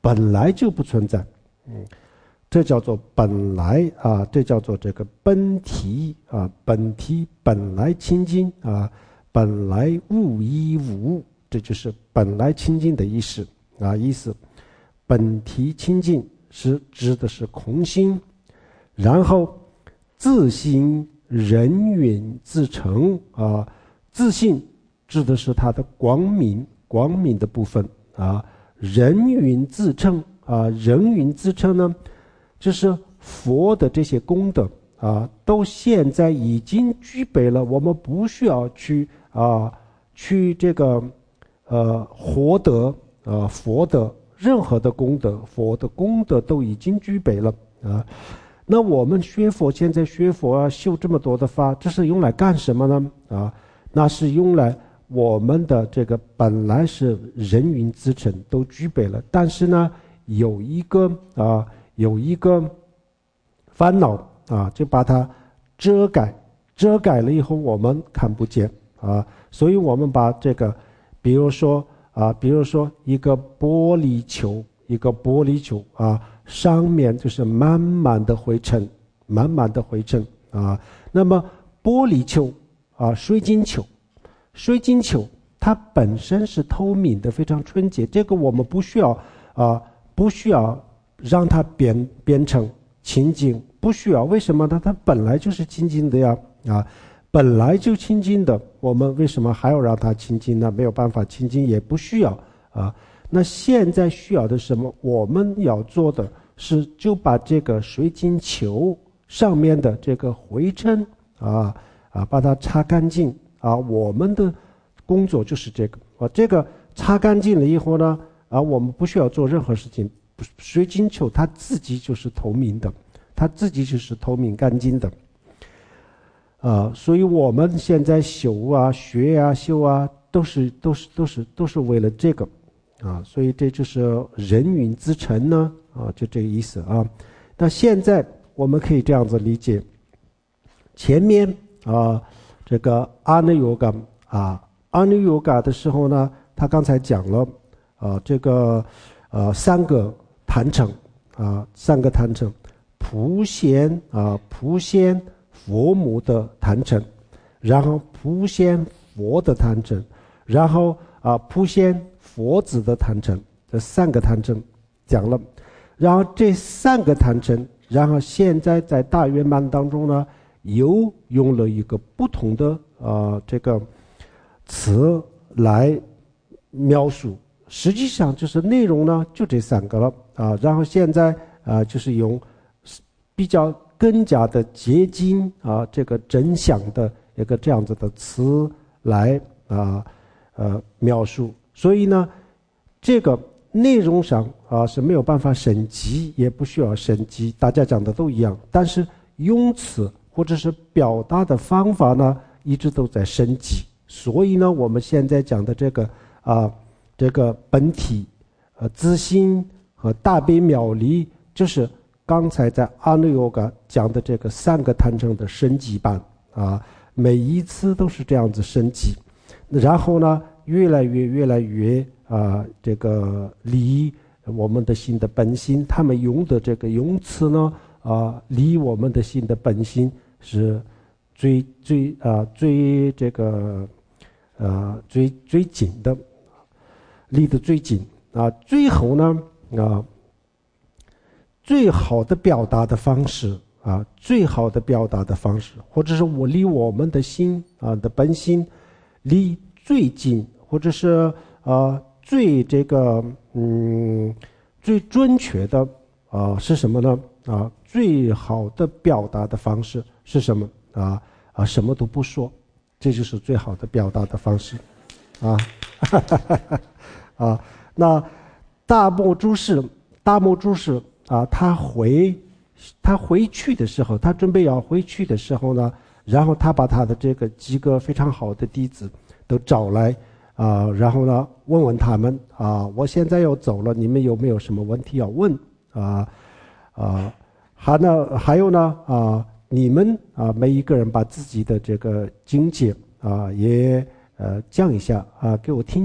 本来就不存在，嗯，这叫做本来啊，这叫做这个本体啊，本体本来清净啊，本来无一无物，这就是本来清净的意思啊，意思。本体清净是指的是空性，然后自性人云自成啊，自性指的是它的光明，光明的部分啊，人云自称啊，人云自称呢，就是佛的这些功德啊，都现在已经具备了，我们不需要去啊，去这个呃获得呃佛的任何的功德，佛的功德都已经具备了啊。那我们学佛，现在学佛啊，修这么多的法，这是用来干什么呢？啊，那是用来我们的这个本来是人云自成都具备了，但是呢，有一个啊，有一个烦恼啊，就把它遮盖，遮盖了以后我们看不见啊，所以我们把这个，比如说啊，比如说一个玻璃球，一个玻璃球啊，上面就是满满的灰尘，满满的灰尘啊。那么玻璃球啊，水晶球，水晶球它本身是透明的，非常纯洁，这个我们不需要啊，不需要让它变变成清净，不需要。为什么呢？它本来就是清净的呀啊。本来就清净的，我们为什么还要让它清净呢？没有办法清净，也不需要啊。那现在需要的是什么？我们要做的是，就把这个水晶球上面的这个灰尘啊啊，把它擦干净啊。我们的工作就是这个啊，这个擦干净了以后呢啊，我们不需要做任何事情，水晶球它自己就是透明的，它自己就是透明干净的。啊，所以我们现在修啊、学啊、修啊，都是都是都是都是为了这个，啊，所以这就是人云自成呢，啊，就这个意思啊。那现在我们可以这样子理解，前面啊，这个阿那尤嘎啊，阿那尤嘎的时候呢，他刚才讲了啊，这个呃三个坛城啊，三个坛城，普贤啊，普贤。佛母的坛城，然后普贤佛的坛城，然后啊普贤佛子的坛城，这三个坛城讲了，然后这三个坛城，然后现在在大圆满当中呢，又用了一个不同的啊、呃、这个词来描述，实际上就是内容呢就这三个了啊，然后现在啊就是用比较。更加的接近啊，这个真相的一个这样子的词来啊呃描述，所以呢，这个内容上啊是没有办法升级，也不需要升级，大家讲的都一样，但是用词或者是表达的方法呢，一直都在升级。所以呢，我们现在讲的这个啊这个本体、呃自心和大悲妙理，就是刚才在阿那尤嘎讲的这个三个坛城的升级版啊，每一次都是这样子升级，然后呢，越来越越来越啊，这个离我们的心的本心，他们用的这个用词呢啊，离我们的心的本心是最最啊最这个呃最最紧的，离得最紧啊，最后呢啊。最好的表达的方式啊，最好的表达的方式，或者是我离我们的心啊的本心离最近，或者是啊最这个嗯最准确的啊是什么呢？啊，最好的表达的方式是什么？啊啊，什么都不说，这就是最好的表达的方式，啊，啊，那大摩诸士，大摩诸士。啊，他回，他回去的时候，他准备要回去的时候呢，然后他把他的这个几个非常好的弟子都找来，啊，然后呢问问他们啊，我现在要走了，你们有没有什么问题要问啊？啊，还呢还有呢啊，你们啊每一个人把自己的这个境界啊也呃讲一下啊，给我听听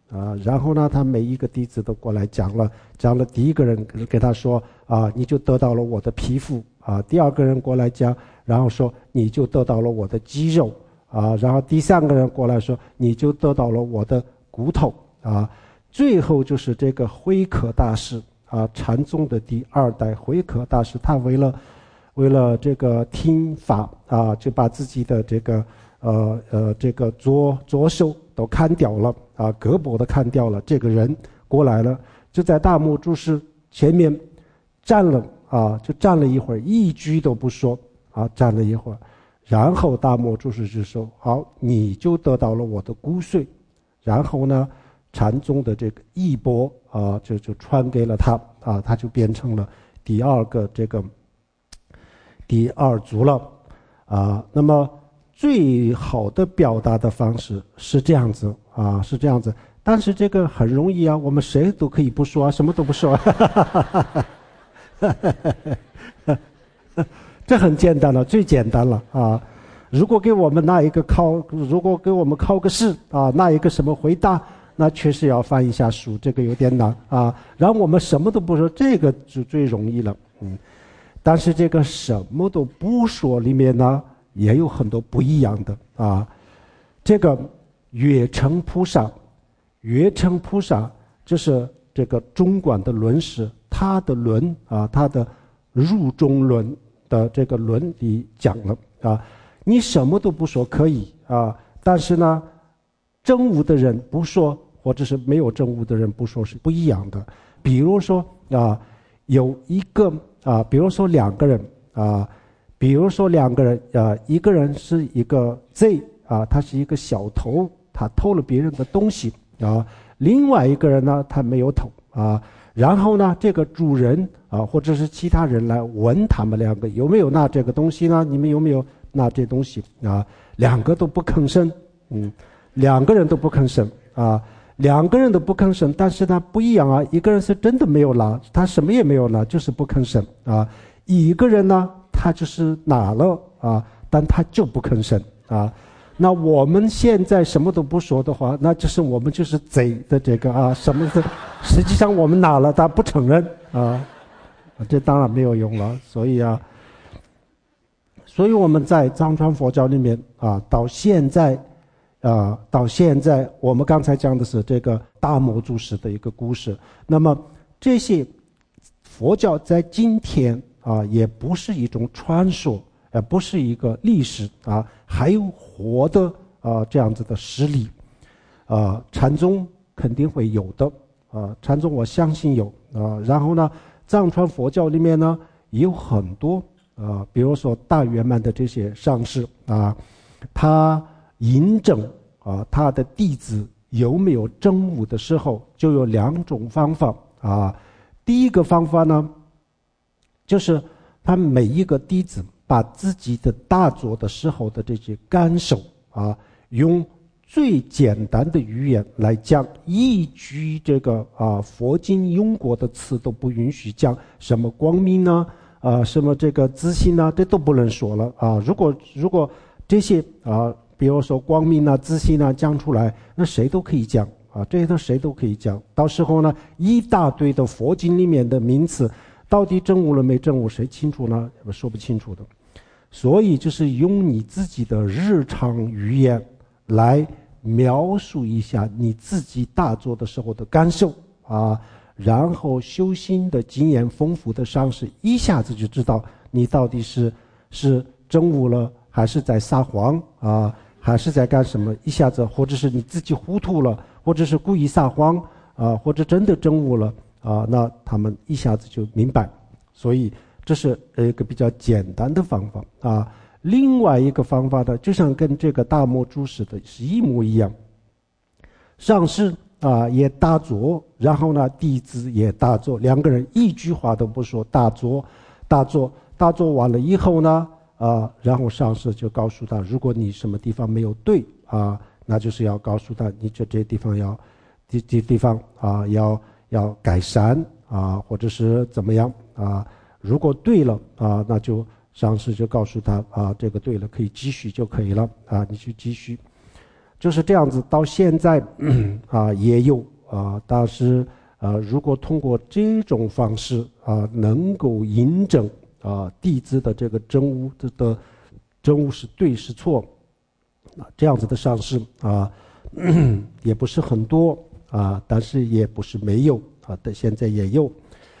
啊，然后呢，他每一个弟子都过来讲了，讲了第一个人给他说啊，你就得到了我的皮肤啊，第二个人过来讲，然后说你就得到了我的肌肉啊，然后第三个人过来说你就得到了我的骨头啊，最后就是这个慧可大师啊，禅宗的第二代慧可大师，他为了为了这个听法啊，就把自己的这个呃呃这个左左手都砍掉了啊，胳膊都砍掉了。这个人过来了，就在大木祖师前面站了啊，就站了一会儿，一句都不说啊，站了一会儿，然后大木祖师就说：“好，你就得到了我的骨髓。”然后呢，禅宗的这个衣钵啊，就就传给了他啊，他就变成了第二个这个第二祖了啊。那么最好的表达的方式是这样子啊，是这样子。但是这个很容易啊，我们谁都可以不说啊，什么都不说。这很简单了，最简单了啊。如果给我们拿一个考，如果给我们考个试啊，拿一个什么回答，那确实要翻一下书，这个有点难啊。然后我们什么都不说，这个就最容易了，嗯。但是这个什么都不说里面呢，也有很多不一样的啊。这个月称菩萨，月称菩萨，这是这个中观的论师，他的论啊，他的入中论的这个论里讲了啊，你什么都不说可以啊，但是呢，证悟的人不说，或者是没有证悟的人不说是不一样的。比如说啊，有一个啊，比如说两个人啊，比如说两个人啊，一个人是一个贼啊，他是一个小偷，他偷了别人的东西啊，另外一个人呢，他没有偷啊，然后呢，这个主人啊，或者是其他人来问他们两个有没有拿这个东西呢？你们有没有拿这东西啊？两个都不吭声，嗯，两个人都不吭声啊。两个人都不吭声，但是他不一样啊，一个人是真的没有拿，他什么也没有拿，就是不吭声啊。一个人呢，他就是拿了啊，但他就不吭声啊。那我们现在什么都不说的话，那就是我们就是贼的这个啊，什么是实际上我们拿了，他不承认啊，这当然没有用了。所以啊，所以我们在藏传佛教里面啊，到现在。啊，到现在我们刚才讲的是这个大摩祖师的一个故事。那么这些佛教在今天啊，也不是一种传说，呃，不是一个历史啊，还有活的啊这样子的实例。啊，禅宗肯定会有的啊，禅宗我相信有啊。然后呢，藏传佛教里面呢也有很多啊，比如说大圆满的这些上师啊，他。印证啊，他的弟子有没有证悟的时候，就有两种方法啊。第一个方法呢，就是他每一个弟子把自己的大坐的时候的这些感受啊，用最简单的语言来讲，一句这个啊佛经用过的词都不允许讲，什么光明呢，啊，什么这个自信呢，这都不能说了啊。如果如果这些啊。比如说光明啊、自信啊讲出来，那谁都可以讲啊，这些都谁都可以讲。到时候呢，一大堆的佛经里面的名词，到底证悟了没证悟，谁清楚呢？说不清楚的。所以就是用你自己的日常语言来描述一下你自己大坐的时候的感受啊，然后修心的经验丰富的上师一下子就知道你到底是是证悟了，还是在撒谎啊？还是在干什么？一下子，或者是你自己糊涂了，或者是故意撒谎啊，或者真的证悟了啊，那他们一下子就明白。所以这是一个比较简单的方法啊。另外一个方法呢，就像跟这个大摩祖师的是一模一样，上师啊也大坐，然后呢弟子也大坐，两个人一句话都不说，大坐，大坐，大坐完了以后呢。啊，然后上师就告诉他，如果你什么地方没有对啊，那就是要告诉他，你这这地方要，这这地方啊要要改善啊，或者是怎么样啊？如果对了啊，那就上师就告诉他啊，这个对了，可以继续就可以了啊，你去继续。 就是这样子，到现在啊也有啊，但是呃，如果通过这种方式啊，能够印证啊地支的这个真误的的真误是对是错，啊这样子的上市啊也不是很多啊，但是也不是没有啊，的现在也有，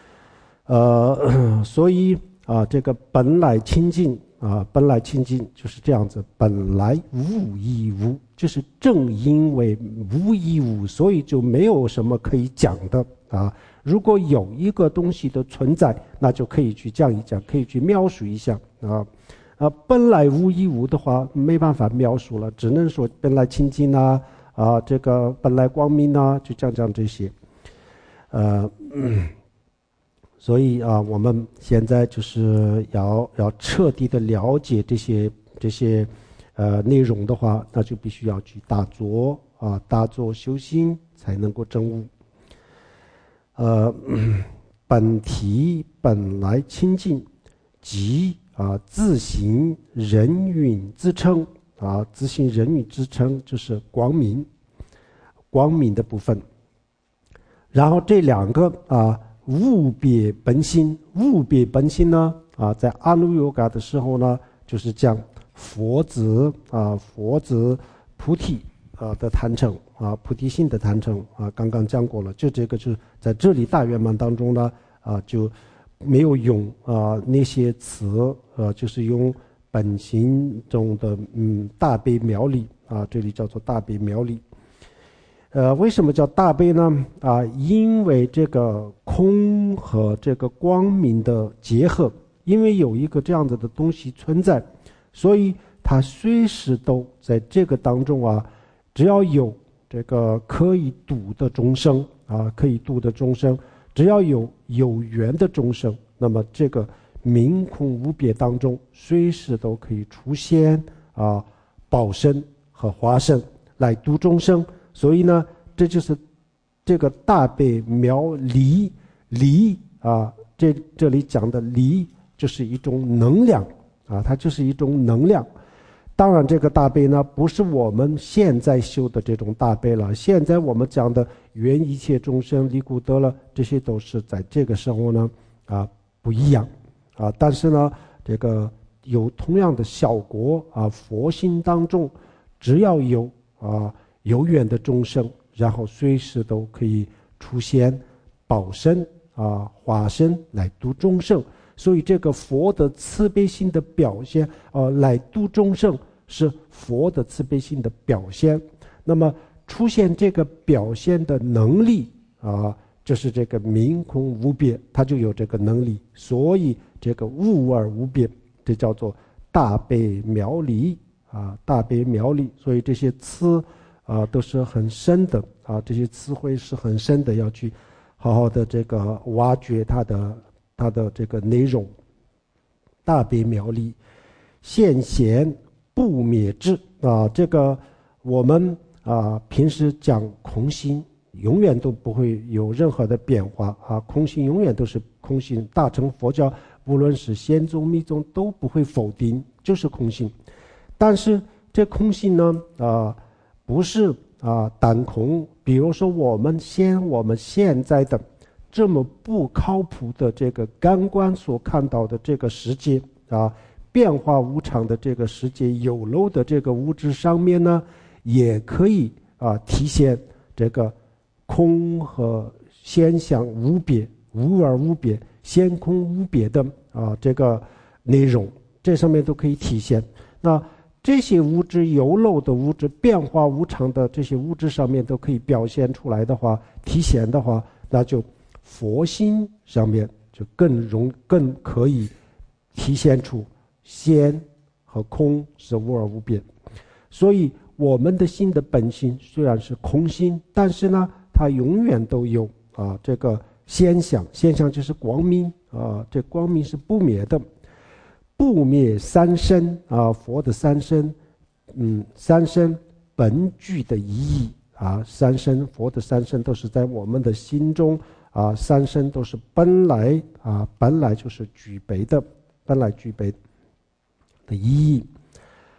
呃，所以啊这个本来清净啊，本来清净就是这样子，本来无一物，就是正因为无一物，所以就没有什么可以讲的啊。如果有一个东西的存在，那就可以去讲一讲，可以去描述一下啊。啊，本来无一物的话，没办法描述了，只能说本来清净啊，啊，这个本来光明啊，就讲讲这些。呃，嗯所以啊，我们现在就是要要彻底的了解这些这些呃内容的话，那就必须要去打坐啊，打坐修心才能够证悟。呃，本体本来清净，即啊自行人允之称啊，自行人允之称就是光明，光明的部分。然后这两个啊。物别本心，物别本心呢？啊，在阿努尤嘎的时候呢，就是讲佛子啊，佛子菩提啊的坛城啊，菩提心的坛城啊，刚刚讲过了。就这个就是在这里大圆满当中呢，啊，就没有用啊那些词，呃、啊，就是用本心中的嗯大悲妙理啊，这里叫做大悲妙理。呃，为什么叫大悲呢？啊，因为这个空和这个光明的结合，因为有一个这样子的东西存在，所以它随时都在这个当中啊，只要有这个可以度的众生啊，可以度的众生，只要有有缘的众生，那么这个明空无别当中，随时都可以出现啊报身和化身来度众生。所以呢，这就是这个大悲妙理理啊，这这里讲的理就是一种能量啊，它就是一种能量。当然，这个大悲呢，不是我们现在修的这种大悲了。现在我们讲的愿一切众生离苦得乐，这些都是在这个时候呢啊不一样啊。但是呢，这个有同样的效果啊。佛心当中，只要有啊。有缘的众生，然后随时都可以出现报身啊化身来度众生，所以这个佛的慈悲心的表现，呃，来度众生是佛的慈悲心的表现。那么出现这个表现的能力啊，就是这个明空无别，它就有这个能力，所以这个物而无别，这叫做大悲妙理啊，大悲妙理。所以这些词。啊，都是很深的啊，这些词汇是很深的，要去好好的这个挖掘它的它的这个内容。大悲妙理，现贤不灭智啊，这个我们啊平时讲空心，永远都不会有任何的变化啊，空心永远都是空心。大乘佛教无论是仙宗密宗都不会否定，就是空心。但是这空心呢啊。不是啊，单空。比如说，我们现我们现在的这么不靠谱的这个感官所看到的这个世界啊，变化无常的这个世界，有漏的这个物质上面呢，也可以啊体现这个空和现象无别、无而无别、现空无别的啊这个内容，这上面都可以体现。那这些物质有漏的物质变化无常的这些物质上面都可以表现出来的话，体现的话，那就佛心上面就更容更可以体现出仙和空是无而无别。所以我们的心的本性虽然是空心，但是呢它永远都有啊这个现象，现象就是光明啊，这光明是不灭的。不灭三身啊，佛的三身，嗯，三身本具的意义啊，三身佛的三身都是在我们的心中啊，三身都是本来啊，本来就是具备的，本来具备的意义。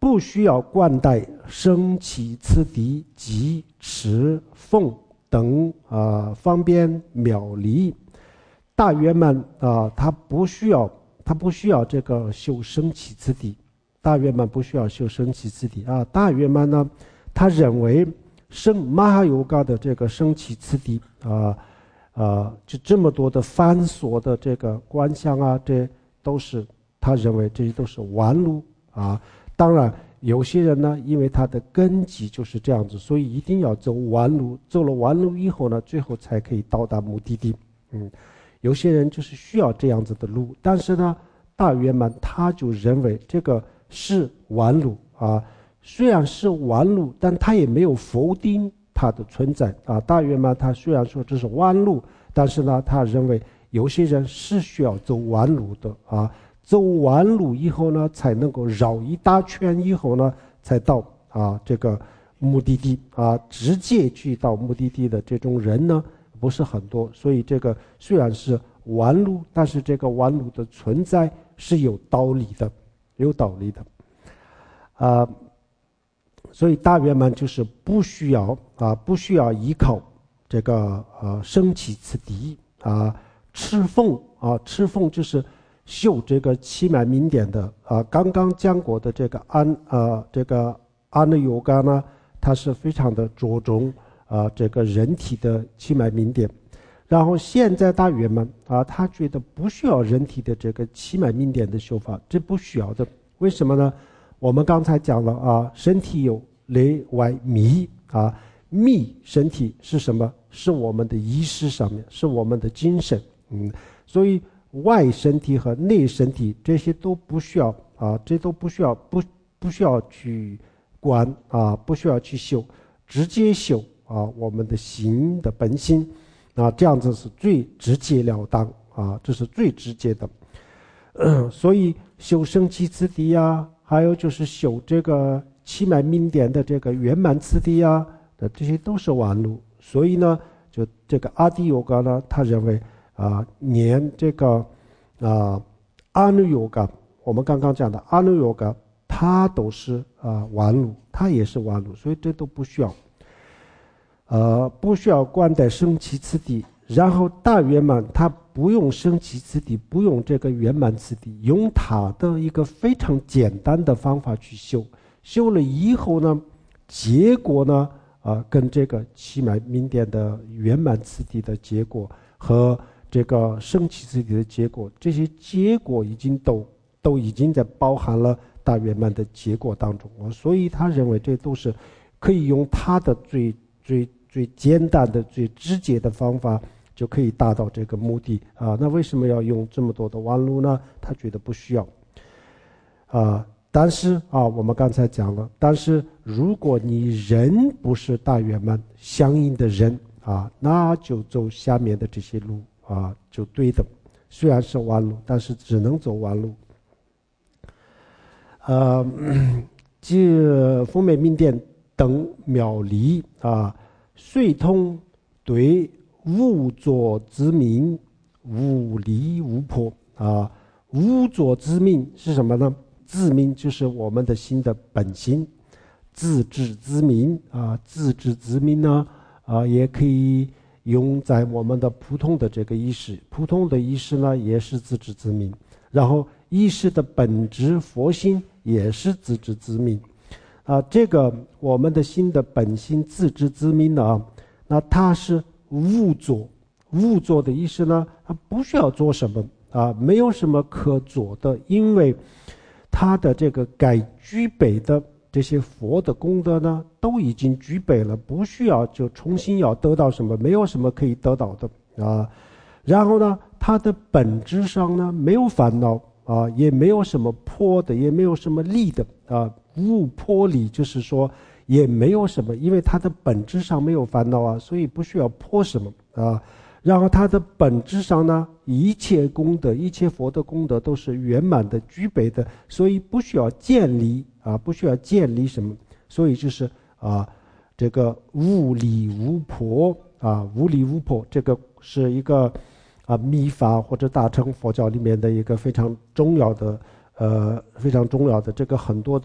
不需要冠带升起次第及持奉等啊、呃、方便妙理。大圆满啊，他不需要他不需要这个修升起次第，大圆满不需要修升起次第啊。大圆满呢，他认为升马哈尤嘎的这个升起次第啊啊，就这么多的繁琐的这个观想啊，这都是他认为这些都是弯路啊。当然，有些人呢，因为他的根基就是这样子，所以一定要走弯路。走了弯路以后呢，最后才可以到达目的地。嗯，有些人就是需要这样子的路，但是呢，大圆满他就认为这个是弯路啊。虽然是弯路，但他也没有否定它的存在啊。大圆满他虽然说这是弯路，但是呢，他认为有些人是需要走弯路的啊。走弯路以后呢，才能够绕一大圈以后呢，才到啊这个目的地啊。直接去到目的地的这种人呢，不是很多。所以这个虽然是弯路，但是这个弯路的存在是有道理的，有道理的。啊，所以大圆满就是不需要啊，不需要依靠这个呃升起次第啊，持奉啊，持奉就是修这个七脉明点的啊，刚刚讲过的这个安呃这个阿那尤嘎呢，它是非常的着重啊这个人体的七脉明点，然后现在大圆满啊，他觉得不需要人体的这个七脉明点的修法，这不需要的。为什么呢？我们刚才讲了啊，身体有内外密啊，密身体是什么？是我们的意识上面，是我们的精神，嗯，所以外身体和内身体这些都不需要啊，这都不需要不不需要去管啊，不需要去修，直接修啊我们的心的本心啊，这样子是最直截了当啊，这是最直接的。呃、所以修升起次第啊，还有就是修这个七脉明点的这个圆满次第啊，这些都是弯路。所以呢，就这个阿底尤嘎呢，他认为啊，念这个啊阿努尤嘎，我们刚刚讲的阿努尤嘎，它都是啊弯路，它也是弯路，所以这都不需要，呃，不需要冠带升起次第。然后大圆满它不用升起次第，不用这个圆满次第，用它的一个非常简单的方法去修，修了以后呢，结果呢，啊、呃，跟这个七脉明点的圆满次第的结果和这个升起次第的结果，这些结果已经都都已经在包含了大圆满的结果当中，所以他认为这都是可以用他的最最最简单的、最直接的方法就可以达到这个目的啊。那为什么要用这么多的弯路呢？他觉得不需要啊。但是啊，我们刚才讲了，但是如果你人不是大圆满相应的人啊，那就走下面的这些路啊，就对的。虽然是弯路，但是只能走弯路。呃，即风美明点等妙理啊，遂通对无作之名，无离无破啊。无作之名是什么呢？自名就是我们的心的本心，自知之明啊，自知之明呢啊，也可以用在我们的普通的这个意识，普通的意识呢也是自知之明，然后意识的本质佛心也是自知之明啊。这个我们的心的本心自知之明呢啊，那它是无作，无作的意思呢，它不需要做什么啊，没有什么可做的，因为他的这个该具备的这些佛的功德呢，都已经具备了，不需要就重新要得到什么，没有什么可以得到的啊。然后呢，他的本质上呢，没有烦恼啊，也没有什么破的，也没有什么利的啊，无破利，就是说也没有什么，因为他的本质上没有烦恼啊，所以不需要破什么啊。然后它的本质上呢，一切功德，一切佛的功德都是圆满的、具备的，所以不需要建立啊，不需要建立什么，所以就是啊，这个无离无破啊，无离无破，这个是一个啊密法或者大乘佛教里面的一个非常重要的呃非常重要的这个很多的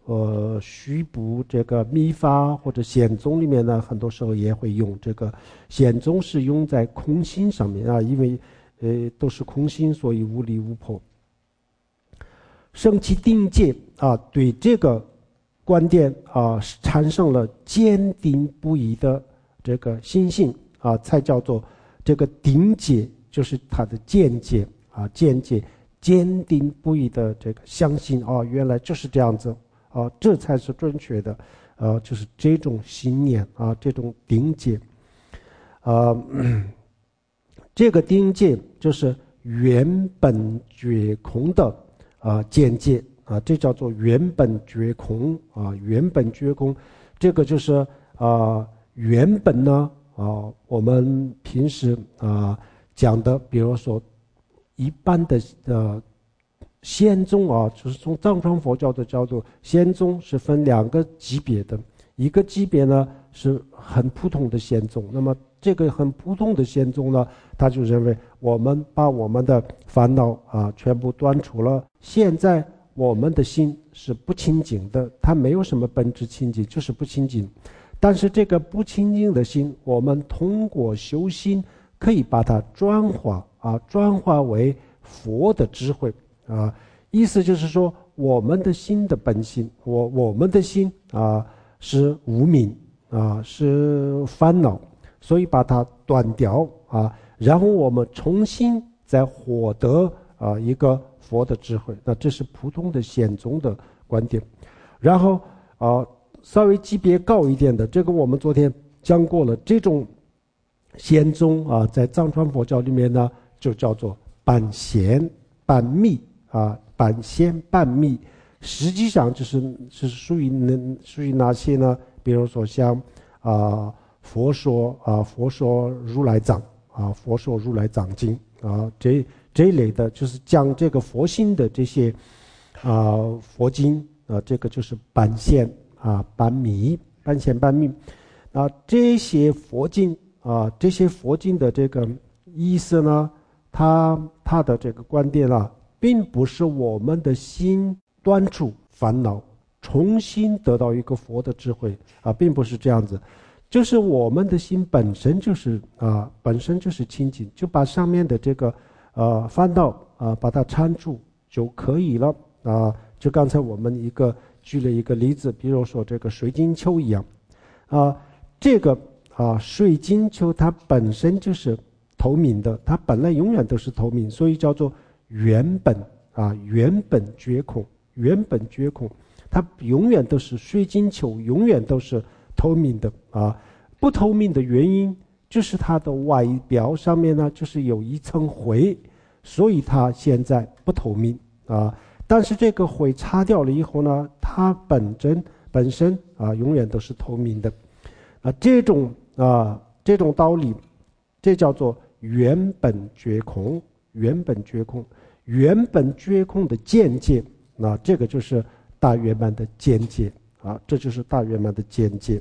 呃虚部这个密法或者显宗里面呢，很多时候也会用这个显宗是用在空心上面啊，因为呃都是空心，所以无离无破。圣其定界啊，对这个观点啊产生了坚定不移的这个信心啊，才叫做这个定界，就是他的见解啊，见解坚定不移的这个相信啊，原来就是这样子啊，这才是正确的，呃、啊，就是这种信念啊，这种定界，啊，这个定界就是原本觉空的啊见解啊，这叫做原本觉空啊，原本觉空，这个就是啊原本呢啊，我们平时啊讲的，比如说一般的呃。仙宗啊，就是从藏传佛教的角度，仙宗是分两个级别的，一个级别呢是很普通的仙宗，那么这个很普通的仙宗呢，他就认为我们把我们的烦恼啊全部断除了，现在我们的心是不清净的，它没有什么本质清净，就是不清净。但是这个不清净的心，我们通过修心可以把它转化啊，转化为佛的智慧。啊，意思就是说，我们的心的本性，我我们的心啊是无明啊，是烦恼，所以把它断掉啊，然后我们重新再获得啊一个佛的智慧。那这是普通的显宗的观点。然后啊，稍微级别高一点的，这个我们昨天讲过了，这种显宗啊，在藏传佛教里面呢，就叫做半显半密。啊，半显半密，实际上就是是属于那属于哪些呢？比如说像啊佛说啊佛说如来藏啊佛说如来藏经啊这这一类的，就是讲这个佛性的这些啊佛经啊，这个就是半显啊半密，半显半密。啊这些佛经啊这些佛经的这个意思呢，它它的这个观点啊。并不是我们的心断除烦恼，重新得到一个佛的智慧啊，并不是这样子，就是我们的心本身就是啊，本身就是清净，就把上面的这个呃烦恼啊，把它铲除就可以了啊。就刚才我们一个举了一个例子，比如说这个水晶球一样啊，这个啊水晶球它本身就是透明的，它本来永远都是透明，所以叫做。原本啊，原本觉空，原本觉空，它永远都是水晶球，永远都是透明的啊。不透明的原因就是它的外表上面呢，就是有一层灰，所以它现在不透明啊。但是这个灰擦掉了以后呢，它本身本身啊，永远都是透明的啊。这种啊，这种道理，这叫做原本觉空。原本觉空，原本觉空的见解，那这个就是大圆满的见解啊，这就是大圆满的见解。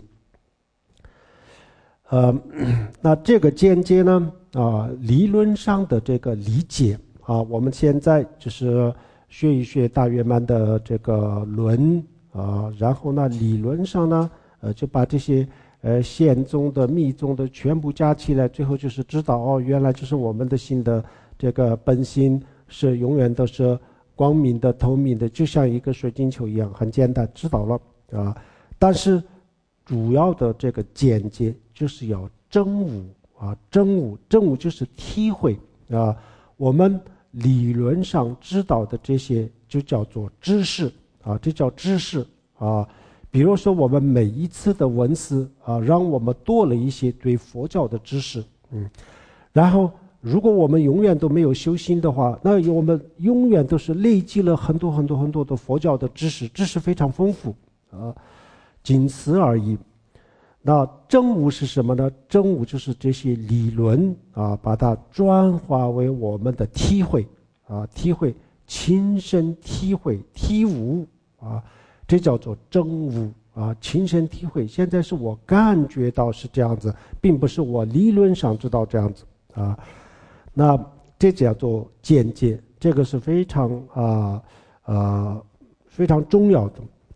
呃，那这个见解呢，啊，理论上的这个理解啊，我们现在就是学一学大圆满的这个论啊，然后呢，理论上呢，呃，就把这些呃显宗的、密宗的全部加起来，最后就是知道哦，原来就是我们的心的。这个本心是永远都是光明的、透明的，就像一个水晶球一样，很简单，知道了啊。但是主要的这个见解就是要证悟啊，证悟，证悟就是体会啊。我们理论上知道的这些就叫做知识啊，这叫知识啊。比如说我们每一次的闻思啊，让我们多了一些对佛教的知识，嗯，然后。如果我们永远都没有修心的话，那我们永远都是累积了很多很多很多的佛教的知识，知识非常丰富啊，仅此而已。那证悟是什么呢？证悟就是这些理论啊，把它转化为我们的体会啊，体会，亲身体会，体悟啊，这叫做证悟啊，亲身体会。现在是我感觉到是这样子，并不是我理论上知道这样子啊。那这叫做见解，这个是非常啊啊、呃、非常重要的。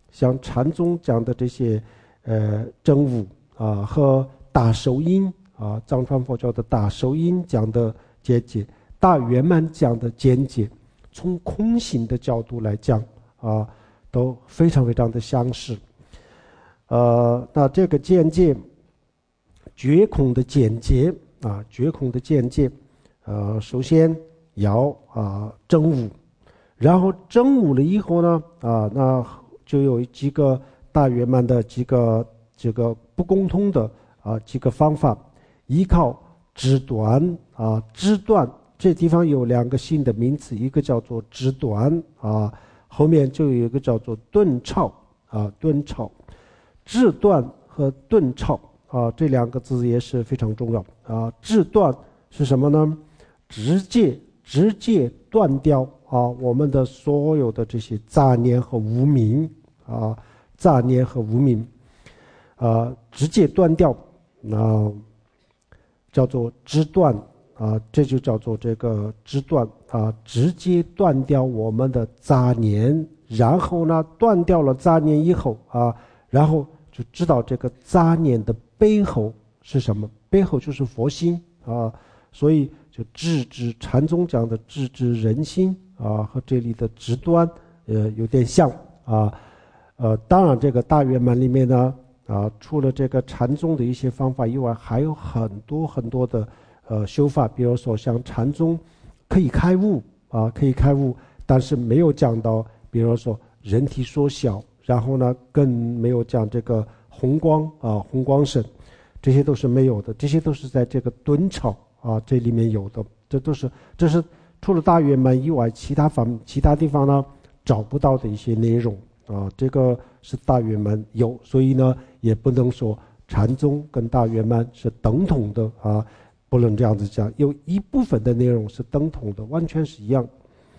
像禅宗讲的这些呃真武啊和大手印啊，藏传佛教的大手印讲的见解，大圆满讲的见解，从空性的角度来讲啊，都非常非常的相似。呃，那这个见解，觉空的见解啊，觉空的见解，呃，首先要啊证悟，然后证悟了以后呢，啊，那就有几个大圆满的几个这个不共通的啊几个方法，依靠知断啊，知断这地方有两个新的名词，一个叫做知断啊，后面就有一个叫做顿超啊，顿超。治断和顿超啊，这两个字也是非常重要啊。治断是什么呢？直接直接断掉啊我们的所有的这些杂念和无明啊，杂念和无明啊，直接断掉，那叫做知断啊，这就叫做这个知断啊，直接断掉我们的杂念，然后呢，断掉了杂念以后啊，然后就知道这个杂念的背后是什么，背后就是佛心啊，所以就直指禅宗讲的直指人心啊，和这里的直断呃有点像啊，呃，当然这个大圆满里面呢啊，除了这个禅宗的一些方法以外，还有很多很多的呃修法，比如说像禅宗可以开悟啊，可以开悟，但是没有讲到，比如说人体缩小。然后呢，更没有讲这个红光啊，红光身，这些都是没有的，这些都是在这个顿超啊这里面有的，这都是这是除了大圆满以外，其他方其他地方呢找不到的一些内容啊，这个是大圆满有，所以呢也不能说禅宗跟大圆满是等同的啊，不能这样子讲，有一部分的内容是等同的，完全是一样。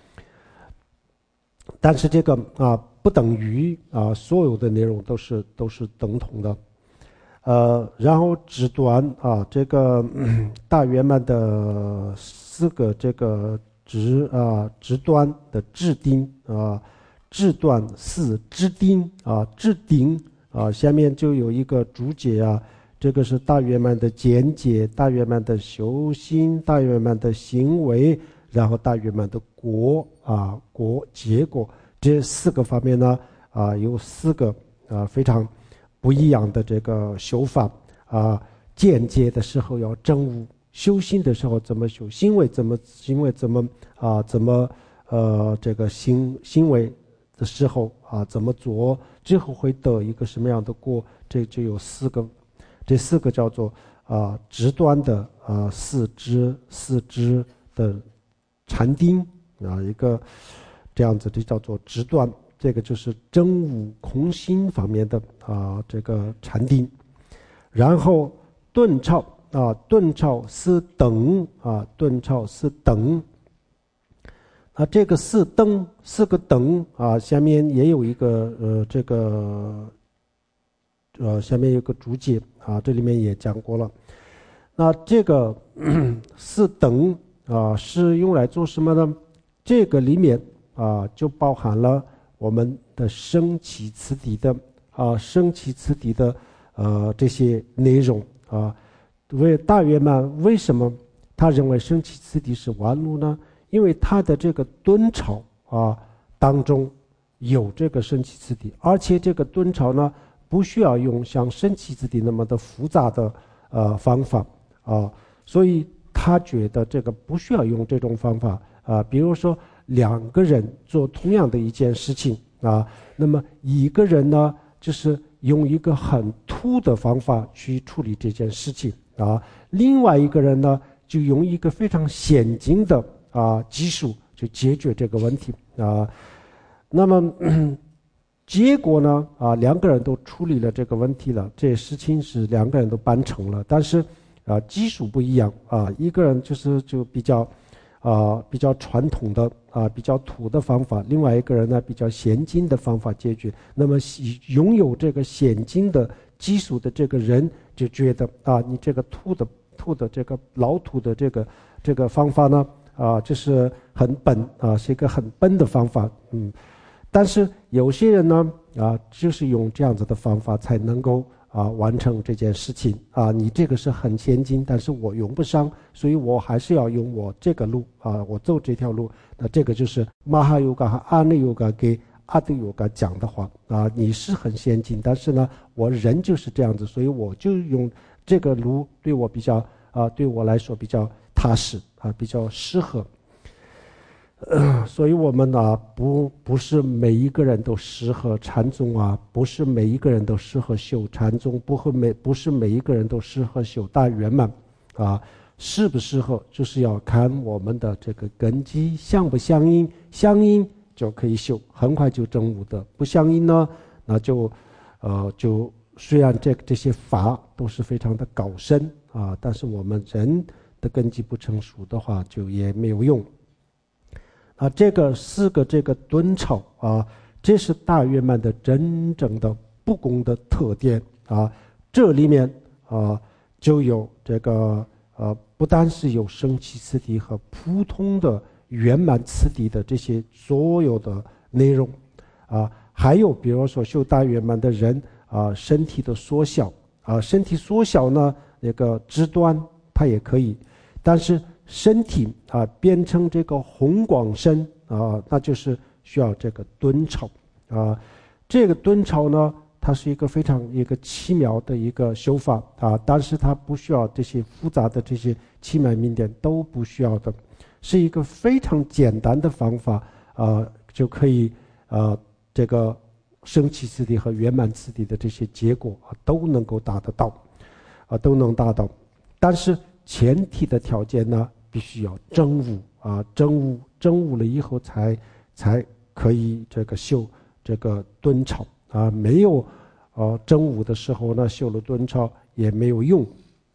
但是这个啊不等于啊所有的内容都是都是等同的，呃，然后直断啊这个、嗯、大圆满的四个这个直啊直断的制定啊，制断四制定啊制定啊，下面就有一个注解啊，这个是大圆满的见解，大圆满的修心，大圆满的行为，然后大圆满的果啊果结果，这四个方面呢啊有四个啊非常不一样的这个修法啊，见解的时候要证悟，修心的时候怎么修，行为怎么行为怎么啊怎么呃这个行行为的时候啊怎么做，最后会得一个什么样的果，这就有四个，这四个叫做啊直端的啊四支四支的禅定啊，一个这样子的叫做直断，这个就是真悟空心方面的啊这个禅定。然后顿超啊，顿超是等啊，顿超是等。啊，这个四等四个等啊，下面也有一个呃这个呃下面有个注解啊，这里面也讲过了。那这个四等啊是用来做什么呢？这个里面啊就包含了我们的升起次第的啊升起次第的呃这些内容啊。为大圆满为什么他认为升起次第是弯路呢？因为他的这个顿超啊当中有这个升起次第，而且这个顿超呢不需要用像升起次第那么的复杂的呃方法啊，所以他觉得这个不需要用这种方法啊。比如说两个人做同样的一件事情啊，那么一个人呢就是用一个很突的方法去处理这件事情啊，另外一个人呢就用一个非常先进的啊技术去解决这个问题啊。那么结果呢啊两个人都处理了这个问题了，这事情是两个人都办成了，但是啊技术不一样啊，一个人就是就比较啊比较传统的啊比较土的方法，另外一个人呢比较先进的方法解决。那么拥有这个先进的技术的这个人就觉得啊你这个土的土的这个老土的这个这个方法呢啊这是很笨啊，是一个很笨的方法。嗯， 但是有些人呢啊，就是用这样子的方法才能够啊完成这件事情啊。你这个是很先进，但是我用不上，所以我还是要用我这个路啊，我走这条路。那这个就是马哈尤嘎和阿内尤嘎给阿德尤嘎讲的话啊，你是很先进，但是呢，我人就是这样子，所以我就用这个路对我比较啊，对我来说比较踏实啊，比较适合。呃，所以我们呢，不不是每一个人都适合禅宗啊，不是每一个人都适合修禅宗，不会每不是每一个人都适合修大圆满，啊，适不适合就是要看我们的这个根基相不相应，相应就可以修，很快就证悟的；不相应呢，那就，呃，就虽然这这些法都是非常的高深啊，但是我们人的根基不成熟的话，就也没有用。啊，这个四个这个敦超啊，这是大圆满的真正的不公的特点啊。这里面啊就有这个呃，不单是有升起次第和普通的圆满次第的这些所有的内容啊，还有比如说修大圆满的人啊，身体的缩小啊，身体缩小呢，那个肢端它也可以，但是身体啊变成这个红光身啊，那就是需要这个敦超啊。这个敦超呢，它是一个非常一个奇妙的一个修法啊，但是它不需要这些复杂的这些气脉明点都不需要的，是一个非常简单的方法啊，就可以啊这个升起次第和圆满次第的这些结果啊都能够达得到啊，都能达到。但是前提的条件呢，必须要证悟啊，证悟证悟了以后才才可以这个修这个敦超啊，没有呃证悟的时候呢，修了敦超也没有用。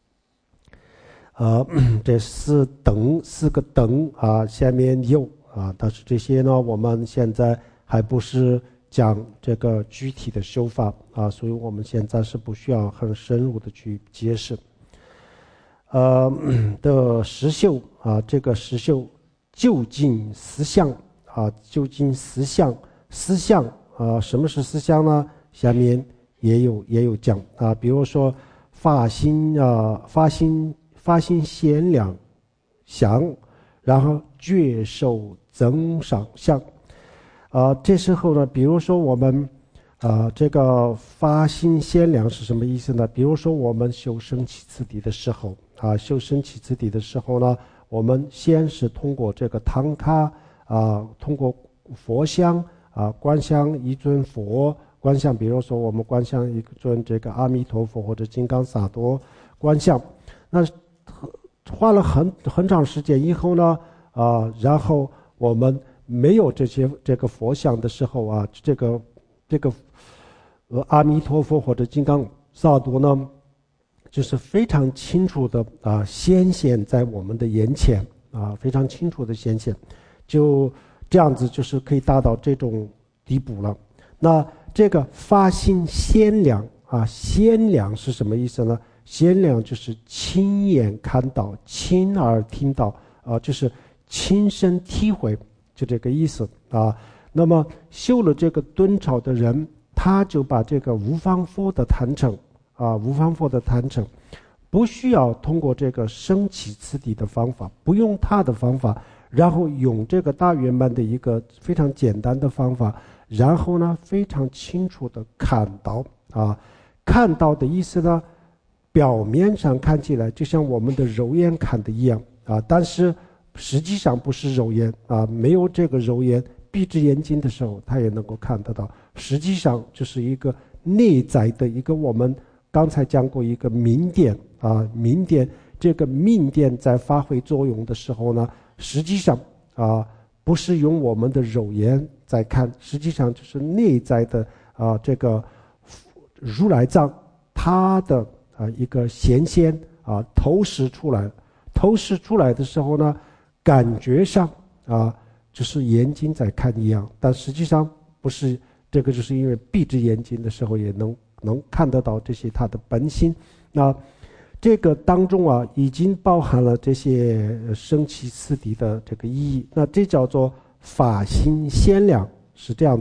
呃，这四等四个等啊，下面有啊，但是这些呢，我们现在还不是讲这个具体的修法啊，所以我们现在是不需要很深入的去解释。呃的实修啊，这个实修究竟实相啊，究竟实相实相啊，什么是实相呢？下面也有也有讲啊，比如说发心啊，发心发心显量想，然后觉受增上相啊，这时候呢，比如说我们啊，这个发心显量是什么意思呢？比如说我们修升起次第的时候。啊，修升起次第的时候呢，我们先是通过这个唐卡啊，通过佛像啊，观想一尊佛，观想，比如说我们观想一尊这个阿弥陀佛或者金刚萨埵观想，那花了很很长时间以后呢，啊，然后我们没有这些这个佛像的时候啊，这个这个呃阿弥陀佛或者金刚萨埵呢。就是非常清楚的啊，显现在我们的眼前啊，非常清楚的显现，就这样子，就是可以达到这种地步了。那这个发心显量啊，显量是什么意思呢？显量就是亲眼看到、亲耳听到啊，就是亲身体会，就这个意思啊。那么修了这个敦超的人，他就把这个无方佛的坛城。啊，无方佛的坛城，不需要通过这个升起次第的方法，不用他的方法，然后用这个大圆满的一个非常简单的方法，然后呢，非常清楚的看到啊，看到的意思呢，表面上看起来就像我们的肉眼看的一样啊，但是实际上不是肉眼啊，没有这个肉眼，闭着眼睛的时候，他也能够看得到，实际上就是一个内在的一个我们。刚才讲过一个明点啊，明点这个明点在发挥作用的时候呢，实际上啊不是用我们的肉眼在看，实际上就是内在的啊这个如来藏它的啊一个显现啊投射出来，投射出来的时候呢，感觉上啊就是眼睛在看一样，但实际上不是，这个就是因为闭着眼睛的时候也能。能看得到这些它的本性，那这个当中啊，已经包含了这些升起次第的这个意义。那这叫做法心显量，是这样子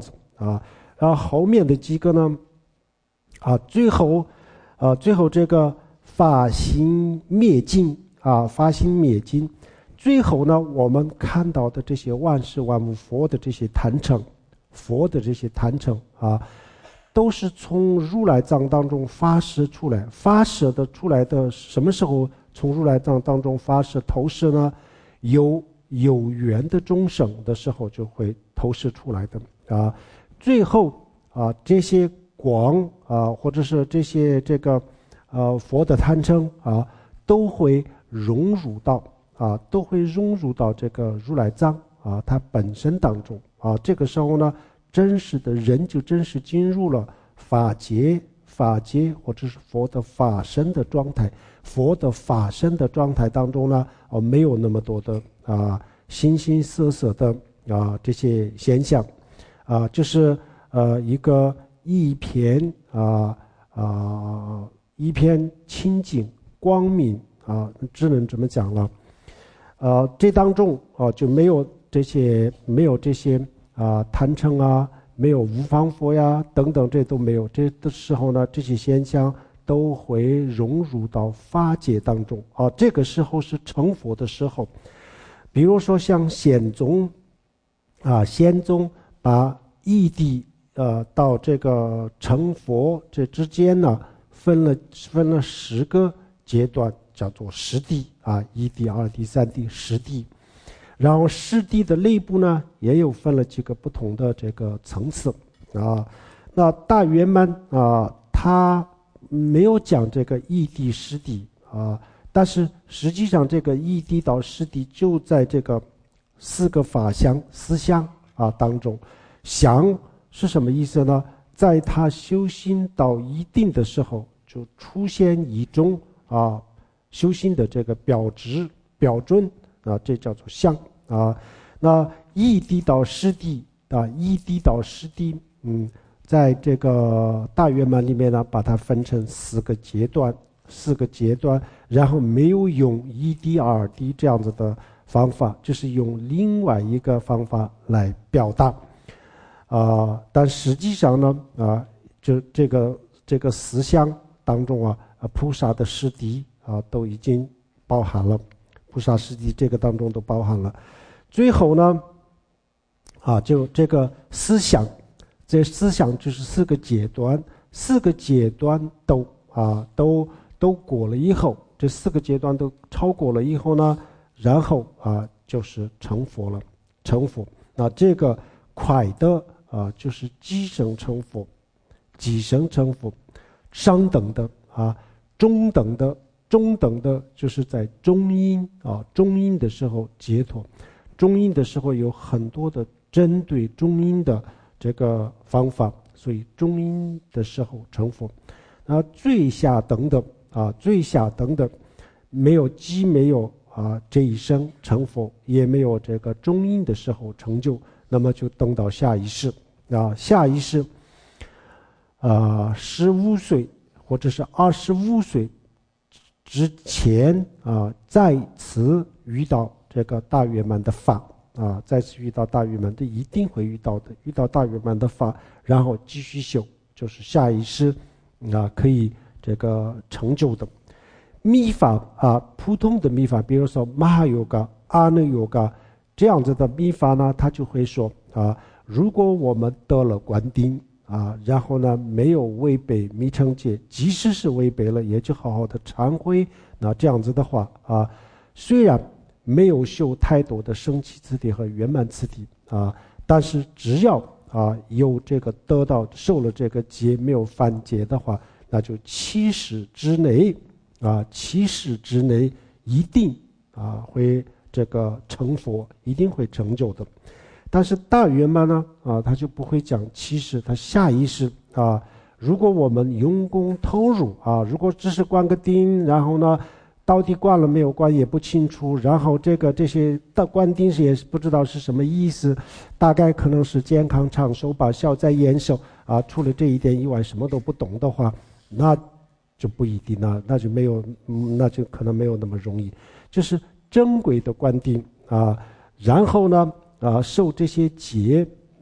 啊。然后后面的几个呢，啊，最后，啊，最后这个法心灭尽啊，法心灭尽，最后呢，我们看到的这些万事万物佛的这些坛城，佛的这些坛城啊，都是从如来藏当中发射出来，发射的出来的什么时候从如来藏当中发射投射呢？有有缘的众生的时候就会投射出来的啊。最后啊，这些光啊，或者是这些这个呃佛的坛城啊，都会融入到啊，都会融入到这个如来藏啊它本身当中啊。这个时候呢，真实的人就真实进入了法界，法界或者是佛的法身的状态。佛的法身的状态当中呢，哦，没有那么多的啊形形色色的啊这些现象，啊，就是呃一个一片啊啊一片清净光明啊，只能这么讲了。呃，这当中啊就没有这些没有这些啊坛城啊，没有无方佛呀等等，这都没有。这的时候呢，这些现象都会融入到法界当中啊。这个时候是成佛的时候。比如说像显宗啊，显宗把异地呃到这个成佛这之间呢，分了分了十个阶段，叫做十地啊，一地、二地、三地、十地。然后十地的内部呢，也有分了几个不同的这个层次啊。那大圆满啊，它没有讲这个一地、十地啊。但是实际上，这个一地到十地就在这个四个法相思相啊当中。相是什么意思呢？在他修心到一定的时候，就出现一种啊修心的这个标志标准啊，这叫做相啊。那一地到十地啊，一地到十地，嗯，在这个大圆满里面呢，把它分成四个阶段。四个阶段，然后没有用一地二地这样子的方法，就是用另外一个方法来表达啊、呃。但实际上呢，啊，就这个这个思想当中啊，菩萨的十地啊都已经包含了，菩萨十地这个当中都包含了。最后呢，啊，就这个思想，这思想就是四个阶段，四个阶段都啊都。都过了以后，这四个阶段都超过了以后呢，然后啊就是成佛了，成佛。那这个快的啊就是即生成佛，即生成佛，上等的啊，中等的，中等的就是在中阴啊，中阴的时候解脱，中阴的时候有很多的针对中阴的这个方法，所以中阴的时候成佛。那最下等的。啊，最下等的，没有既没有啊这一生成佛，也没有这个中阴的时候成就，那么就等到下一世啊，下一世，啊十五岁或者是二十五岁之前啊，再次遇到这个大圆满的法啊，再次遇到大圆满的，一定会遇到的，遇到大圆满的法，然后继续修，就是下一世啊可以。这个成就的密法啊，普通的密法，比如说马哈yoga、阿那yoga这样子的密法呢，他就会说啊，如果我们得了观定啊，然后呢没有违背密乘戒，即使是违背了，也就好好的忏悔。那这样子的话啊，虽然没有修太多的升起次第和圆满次第啊，但是只要啊有这个得到受了这个戒，没有犯戒的话。那就七世之内啊，七世之内一定啊会这个成佛，一定会成就的。但是大圆满呢啊，他就不会讲七世，他下一世啊，如果我们用功投入啊，如果只是观个定，然后呢到底观了没有观也不清楚，然后这个这些的观定是也是不知道是什么意思，大概可能是健康长寿吧，消灾延寿啊，除了这一点以外什么都不懂的话。那就不一定了，那就没有，那就可能没有那么容易。就是正规的观定啊，然后呢啊受这些戒，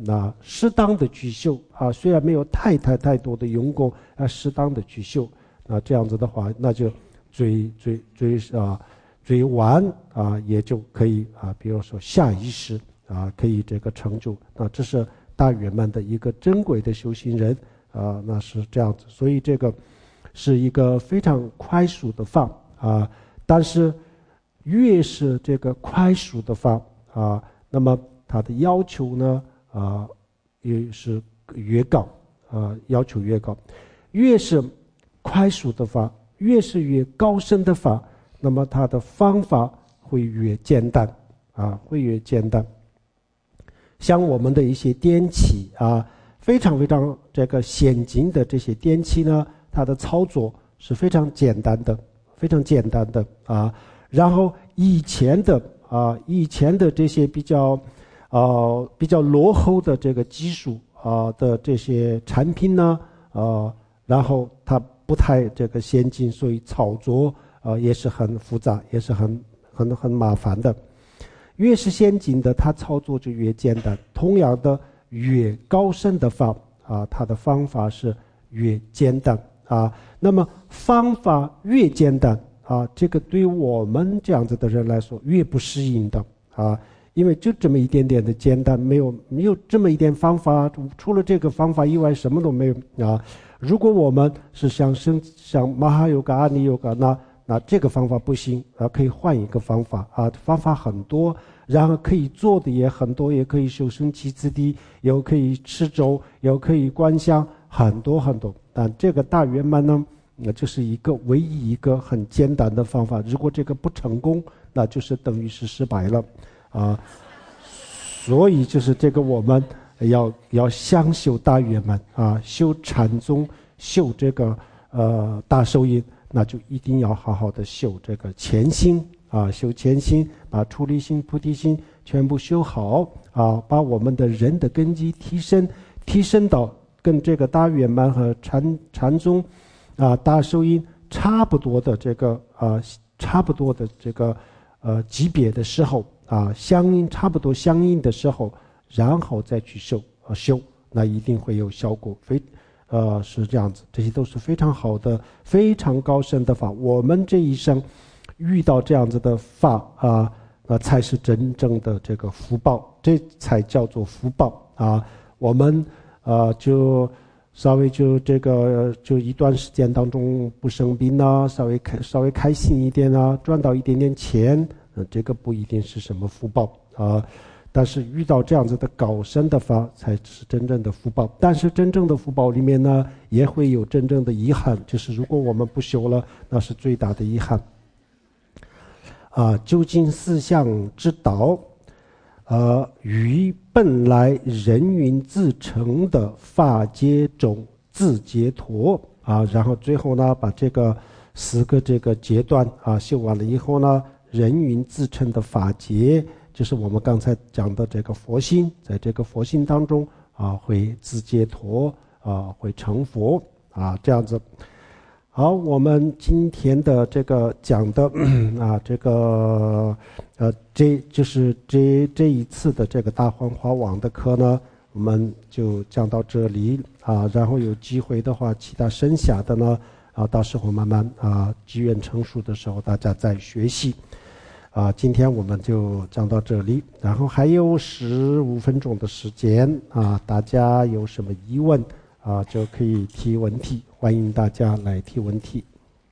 那适当的去修啊，虽然没有太太太多的用功啊，适当的去修，那这样子的话，那就追追追啊追完啊，也就可以啊，比如说下意识啊，可以这个成就。那这是大圆满的一个珍贵的修行人啊，那是这样子。所以这个是一个非常快速的法啊，但是越是这个快速的法啊，那么它的要求呢啊也是越高啊，要求越高。越是快速的法，越是越高深的法，那么它的方法会越简单啊，会越简单。像我们的一些电器啊，非常非常这个先进的这些电器呢，它的操作是非常简单的，非常简单的啊。然后以前的啊，以前的这些比较呃比较落后的这个技术啊的这些产品呢，呃，然后它不太这个先进，所以操作呃也是很复杂，也是很很很麻烦的。越是先进的，它操作就越简单。同样的，越高深的法啊，它的方法是越简单啊。那么方法越简单啊，这个对我们这样子的人来说越不适应的啊，因为就这么一点点的简单，没有没有这么一点方法，除了这个方法以外什么都没有啊。如果我们是想生像马哈尤嘎、阿尼尤嘎，那那这个方法不行啊，可以换一个方法啊，方法很多，然后可以做的也很多，也可以修身齐次第，又可以持咒，又可以观想，很多很多。但这个大圆满呢，那就是一个唯一一个很简单的方法。如果这个不成功，那就是等于是失败了啊。所以就是这个我们要要想修大圆满啊，修禅宗，修这个呃大受印。那就一定要好好的修这个前心啊，修前心，把出离心、菩提心全部修好啊，把我们的人的根基提升，提升到跟这个大圆满和禅禅宗啊大受印差不多的这个啊差不多的这个呃级别的时候啊，相应差不多相应的时候，然后再去修啊修，那一定会有效果。非呃，是这样子，这些都是非常好的、非常高深的法。我们这一生遇到这样子的法啊，那才是真正的这个福报，这才叫做福报啊。我们呃就稍微就这个就一段时间当中不生病啊，稍微开稍微开心一点啊，赚到一点点钱，呃，这个不一定是什么福报啊。但是遇到这样子的高深的法才是真正的福报。但是真正的福报里面呢，也会有真正的遗憾，就是如果我们不修了，那是最大的遗憾。啊，究竟四相之道，呃，于本来人云自成的法界中自解脱啊，然后最后呢，把这个四个这个阶段啊修完了以后呢，人云自成的法界。就是我们刚才讲的这个佛心，在这个佛心当中啊，会自解脱啊，会成佛啊，这样子。好，我们今天的这个讲的啊，这个呃，这就是这这一次的这个大幻化网的课呢，我们就讲到这里啊。然后有机会的话，其他剩下的呢啊，到时候慢慢啊，机缘成熟的时候，大家再学习。啊，今天我们就讲到这里，然后还有十五分钟的时间啊，大家有什么疑问啊，就可以提问题，欢迎大家来提问题。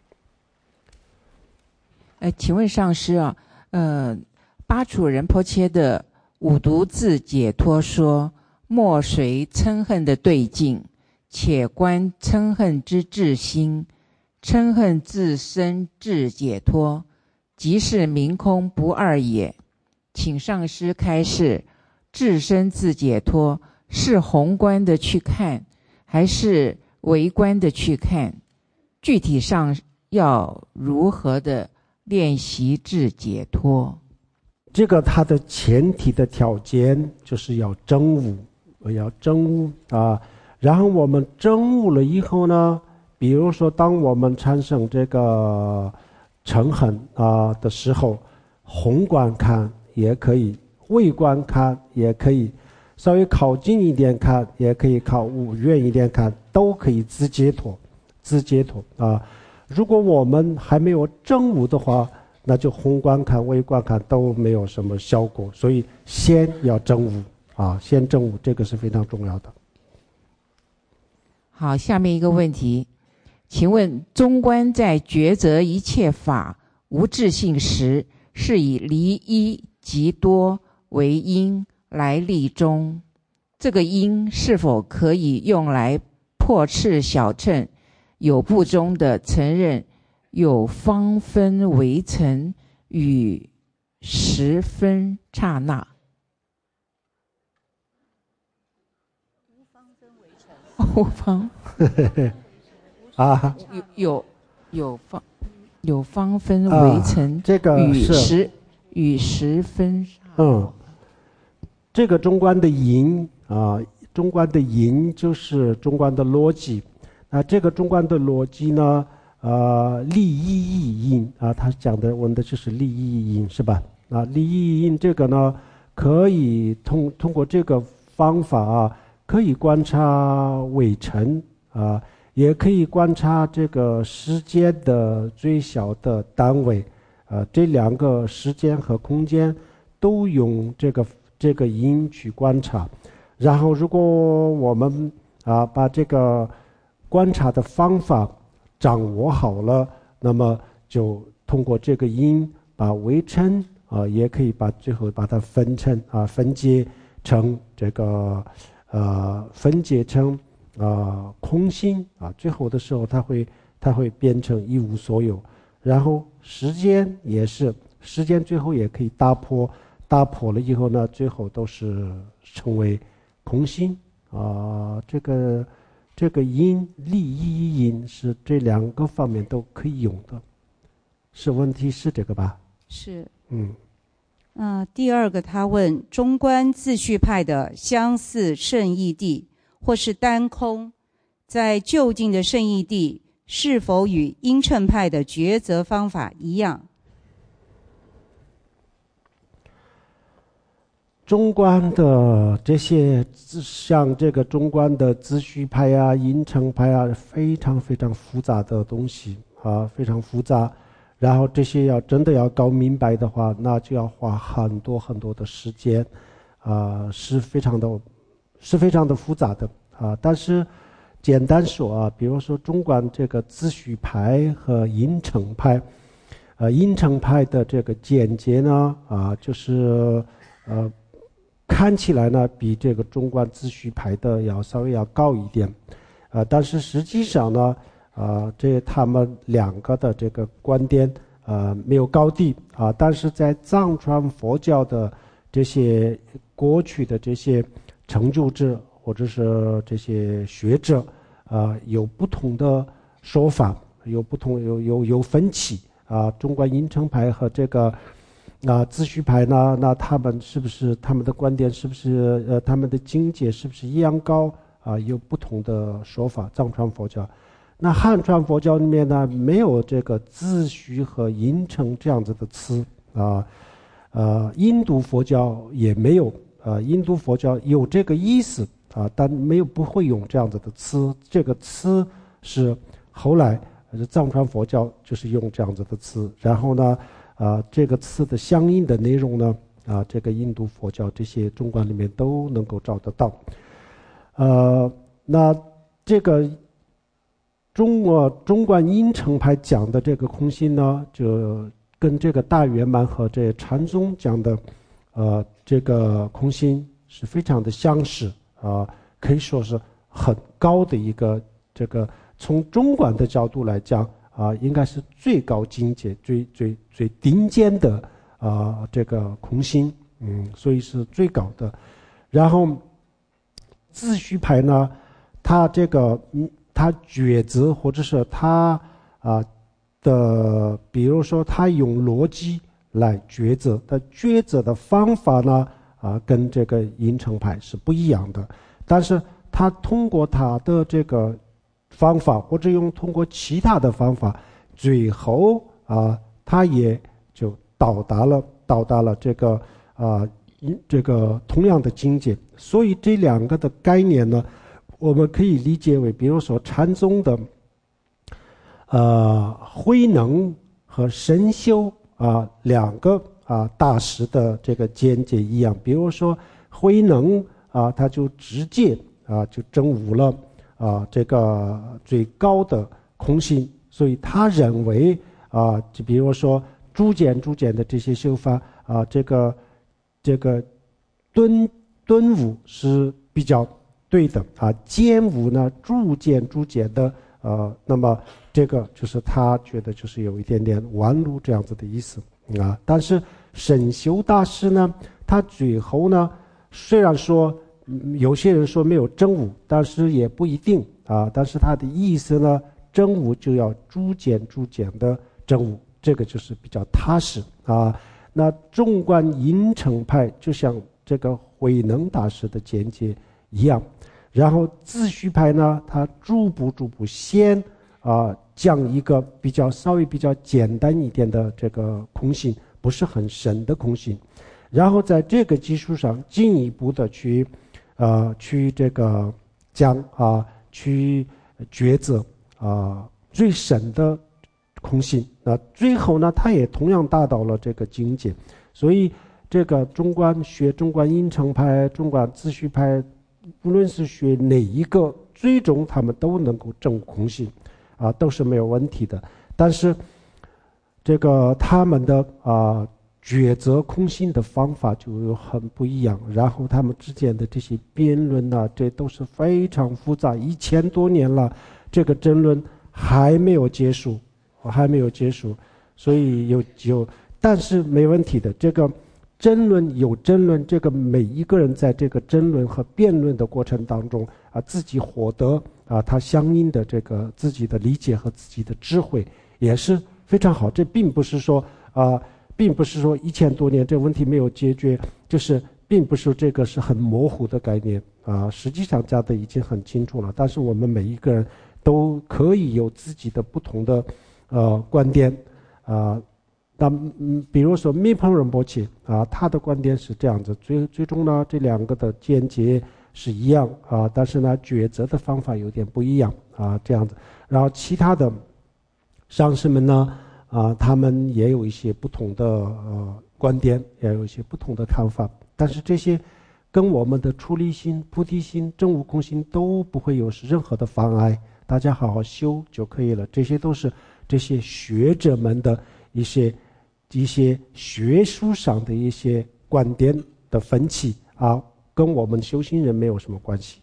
呃，请问上师啊，呃，巴楚仁波切的五毒自解脱说，莫随嗔恨的对境，且观嗔恨之至心，嗔恨自身至解脱。即是明空不二也。请上师开示，自身自解脱是宏观的去看，还是微观的去看？具体上要如何的练习自解脱？ 这个它的前提的条件就是要证悟，要证悟啊。然后我们证悟了以后呢，比如说当我们产生这个嗔恨啊的时候，宏观看也可以，微观看也可以。 稍微靠近一点看，也可以靠远一点看，都可以自解脱，自解脱啊。如果我们还没有证悟的话，那就宏观看、微观看都没有什么效果。所以先要证悟啊，先证悟，这个是非常重要的。 好，下面一个问题，请问中观在抉择一切法无自性时，是以离一即多为因来立中，这个因是否可以用来破斥小乘有部中的承认有方分为尘与十分刹那？无方啊， 有有有方有方分为尘、 啊、这个与是十与十分刹那。 嗯，这个中观的因啊，中观的因就是中观的逻辑。那这个中观的逻辑呢，呃，立意义因啊，他讲的问的就是立意义因，是吧？啊，立意义因这个呢，可以通通过这个方法啊，可以观察微尘啊，也可以观察这个时间的最小的单位，啊，这两个时间和空间都用这个这个因去观察。然后，如果我们啊把这个观察的方法掌握好了，那么就通过这个因把微尘啊，也可以把最后把它分成啊分解成这个呃分解成啊、呃、空心啊，最后的时候它会它会变成一无所有。然后时间也是，时间最后也可以打破，打破了以后呢，最后都是成为空心啊、呃。这个这个因立意因是这两个方面都可以用的，是问题是这个吧？ 是。 嗯。 嗯、呃，第二个他问中观自续派的相似圣义谛或是单空，在就近的圣义谛是否与因乘派的抉择方法一样？ 中观的这些像这个中观的自续派啊、因乘派啊，非常非常复杂的东西啊，非常复杂。然后这些要真的要搞明白的话，那就要花很多很多的时间，啊、呃，是非常的，是非常的复杂的啊。但是简单说啊，比如说中观这个自续派和因乘派，呃，因乘派的这个见解呢，啊，就是呃，看起来呢比这个中观自续派的要稍微要高一点，啊，但是实际上呢。啊，这他们两个的这个观点，呃，没有高低啊，但是在藏传佛教的这些过去的这些成就者或者是这些学者，啊，有不同的说法，有不同有有有分歧啊。中观因乘派和这个啊自续派呢，那他们是不是他们的观点是不是呃他们的境界是不是一样高啊？有不同的说法，藏传佛教。那汉传佛教里面呢，没有这个自续和因乘这样子的词啊，呃，印度佛教也没有，呃，印度佛教有这个意思啊，但没有不会用这样子的词，这个词是后来藏传佛教就是用这样子的词，然后呢，啊，这个词的相应的内容呢，啊，这个印度佛教这些中观里面都能够找得到，呃，那这个。中国中观因乘派讲的这个空性呢，就跟这个大圆满和这禅宗讲的，呃，这个空性是非常的相似啊、呃，可以说是很高的一个这个从中观的角度来讲啊、呃，应该是最高境界、最最最顶尖的啊、呃、这个空性，嗯，所以是最高的。然后自续派呢，它这个嗯。他抉择，或者是他啊的，比如说他用逻辑来抉择，他抉择的方法呢啊跟这个因乘派是不一样的，但是他通过他的这个方法，或者用通过其他的方法，最后啊他也就到达了到达了这个啊这个同样的境界。所以这两个的概念呢，我们可以理解为，比如说禅宗的呃慧能和神秀啊两个啊大师的这个见解一样。比如说慧能啊，他就直接啊就证悟了啊这个最高的空性，所以他认为啊，就比如说逐渐逐渐的这些修法啊，这个这个顿顿悟是比较对的啊，渐悟呢逐渐逐渐的呃，那么这个就是他觉得就是有一点点弯路这样子的意思啊。但是神秀大师呢，他最后呢，虽然说有些人说没有证悟，但是也不一定啊。但是他的意思呢，证悟就要逐渐逐渐的证悟，这个就是比较踏实啊。那纵观阴澄派，就像这个慧能大师的见解一样。然后自序派呢，他逐步逐步先啊讲一个比较稍微比较简单一点的这个空性，不是很深的空性，然后在这个基础上进一步的去呃去这个讲啊去抉择啊最深的空性。那最后呢，他也同样达到了这个境界。所以这个中观学中观阴澄派、中观自序派，无论是学哪一个，最终他们都能够证空性啊，都是没有问题的。但是这个他们的啊抉择空性的方法就有很不一样，然后他们之间的这些辩论啊，这都是非常复杂，一千多年了，这个争论还没有结束，还没有结束。所以有有，但是没问题的，这个争论有争论，这个每一个人在这个争论和辩论的过程当中啊，自己获得啊他相应的这个自己的理解和自己的智慧，也是非常好。这并不是说啊，并不是说一千多年这问题没有解决，就是并不是这个是很模糊的概念啊，实际上讲的已经很清楚了。但是我们每一个人都可以有自己的不同的呃观点啊。那嗯，比如说密蓬仁波切啊，他的观点是这样子，最最终呢，这两个的见解是一样啊，但是呢，抉择的方法有点不一样啊，这样子。然后其他的上师们呢，啊，他们也有一些不同的呃观点，也有一些不同的看法，但是这些跟我们的出离心、菩提心、证悟空心都不会有任何的妨碍，大家好好修就可以了。这些都是这些学者们的一些。一些学术上的一些观点的分歧啊，跟我们修行人没有什么关系。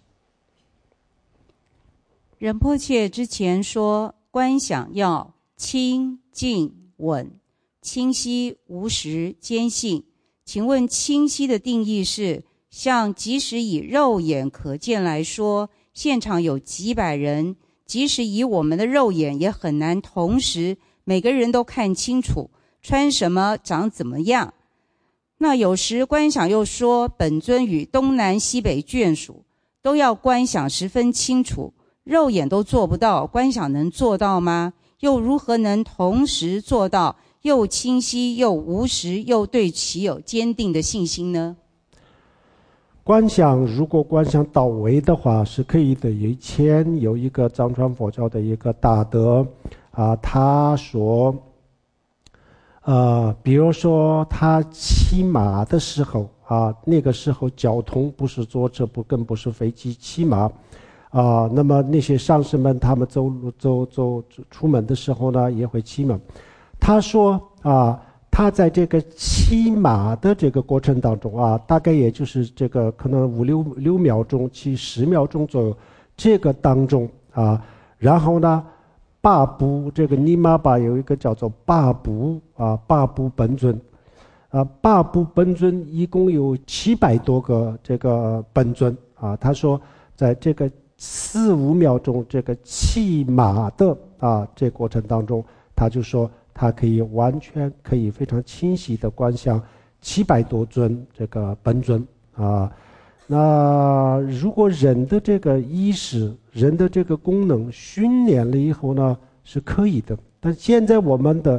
仁波切之前说，观想要清静稳、清晰、无实、坚信。请问清晰的定义是，像即使以肉眼可见来说，现场有几百人，即使以我们的肉眼也很难同时每个人都看清楚穿什么长怎么样。那有时观想又说，本尊与东南西北眷属都要观想十分清楚，肉眼都做不到，观想能做到吗？又如何能同时做到又清晰又无实，又对其有坚定的信心呢？ 观想如果观想到位的话是可以的。以前有一个藏传佛教的一个大德啊，他说呃，比如说他骑马的时候啊，那个时候交通不是坐车，不更不是飞机，骑马啊。那么那些上师们他们走路走走出门的时候呢，也会骑马。他说啊，他在这个骑马的这个过程当中啊，大概也就是这个可能五六六秒钟，骑十秒钟左右，这个当中啊，然后呢。八部这个尼玛巴有一个叫做八部啊，八部本尊啊，八部本尊一共有七百多个这个本尊啊。他说，在这个四五秒钟这个骑马的啊这过程当中，他就说他可以完全可以非常清晰的观想七百多尊这个本尊啊。那如果人的这个意识、人的这个功能训练了以后呢，是可以的。但现在我们的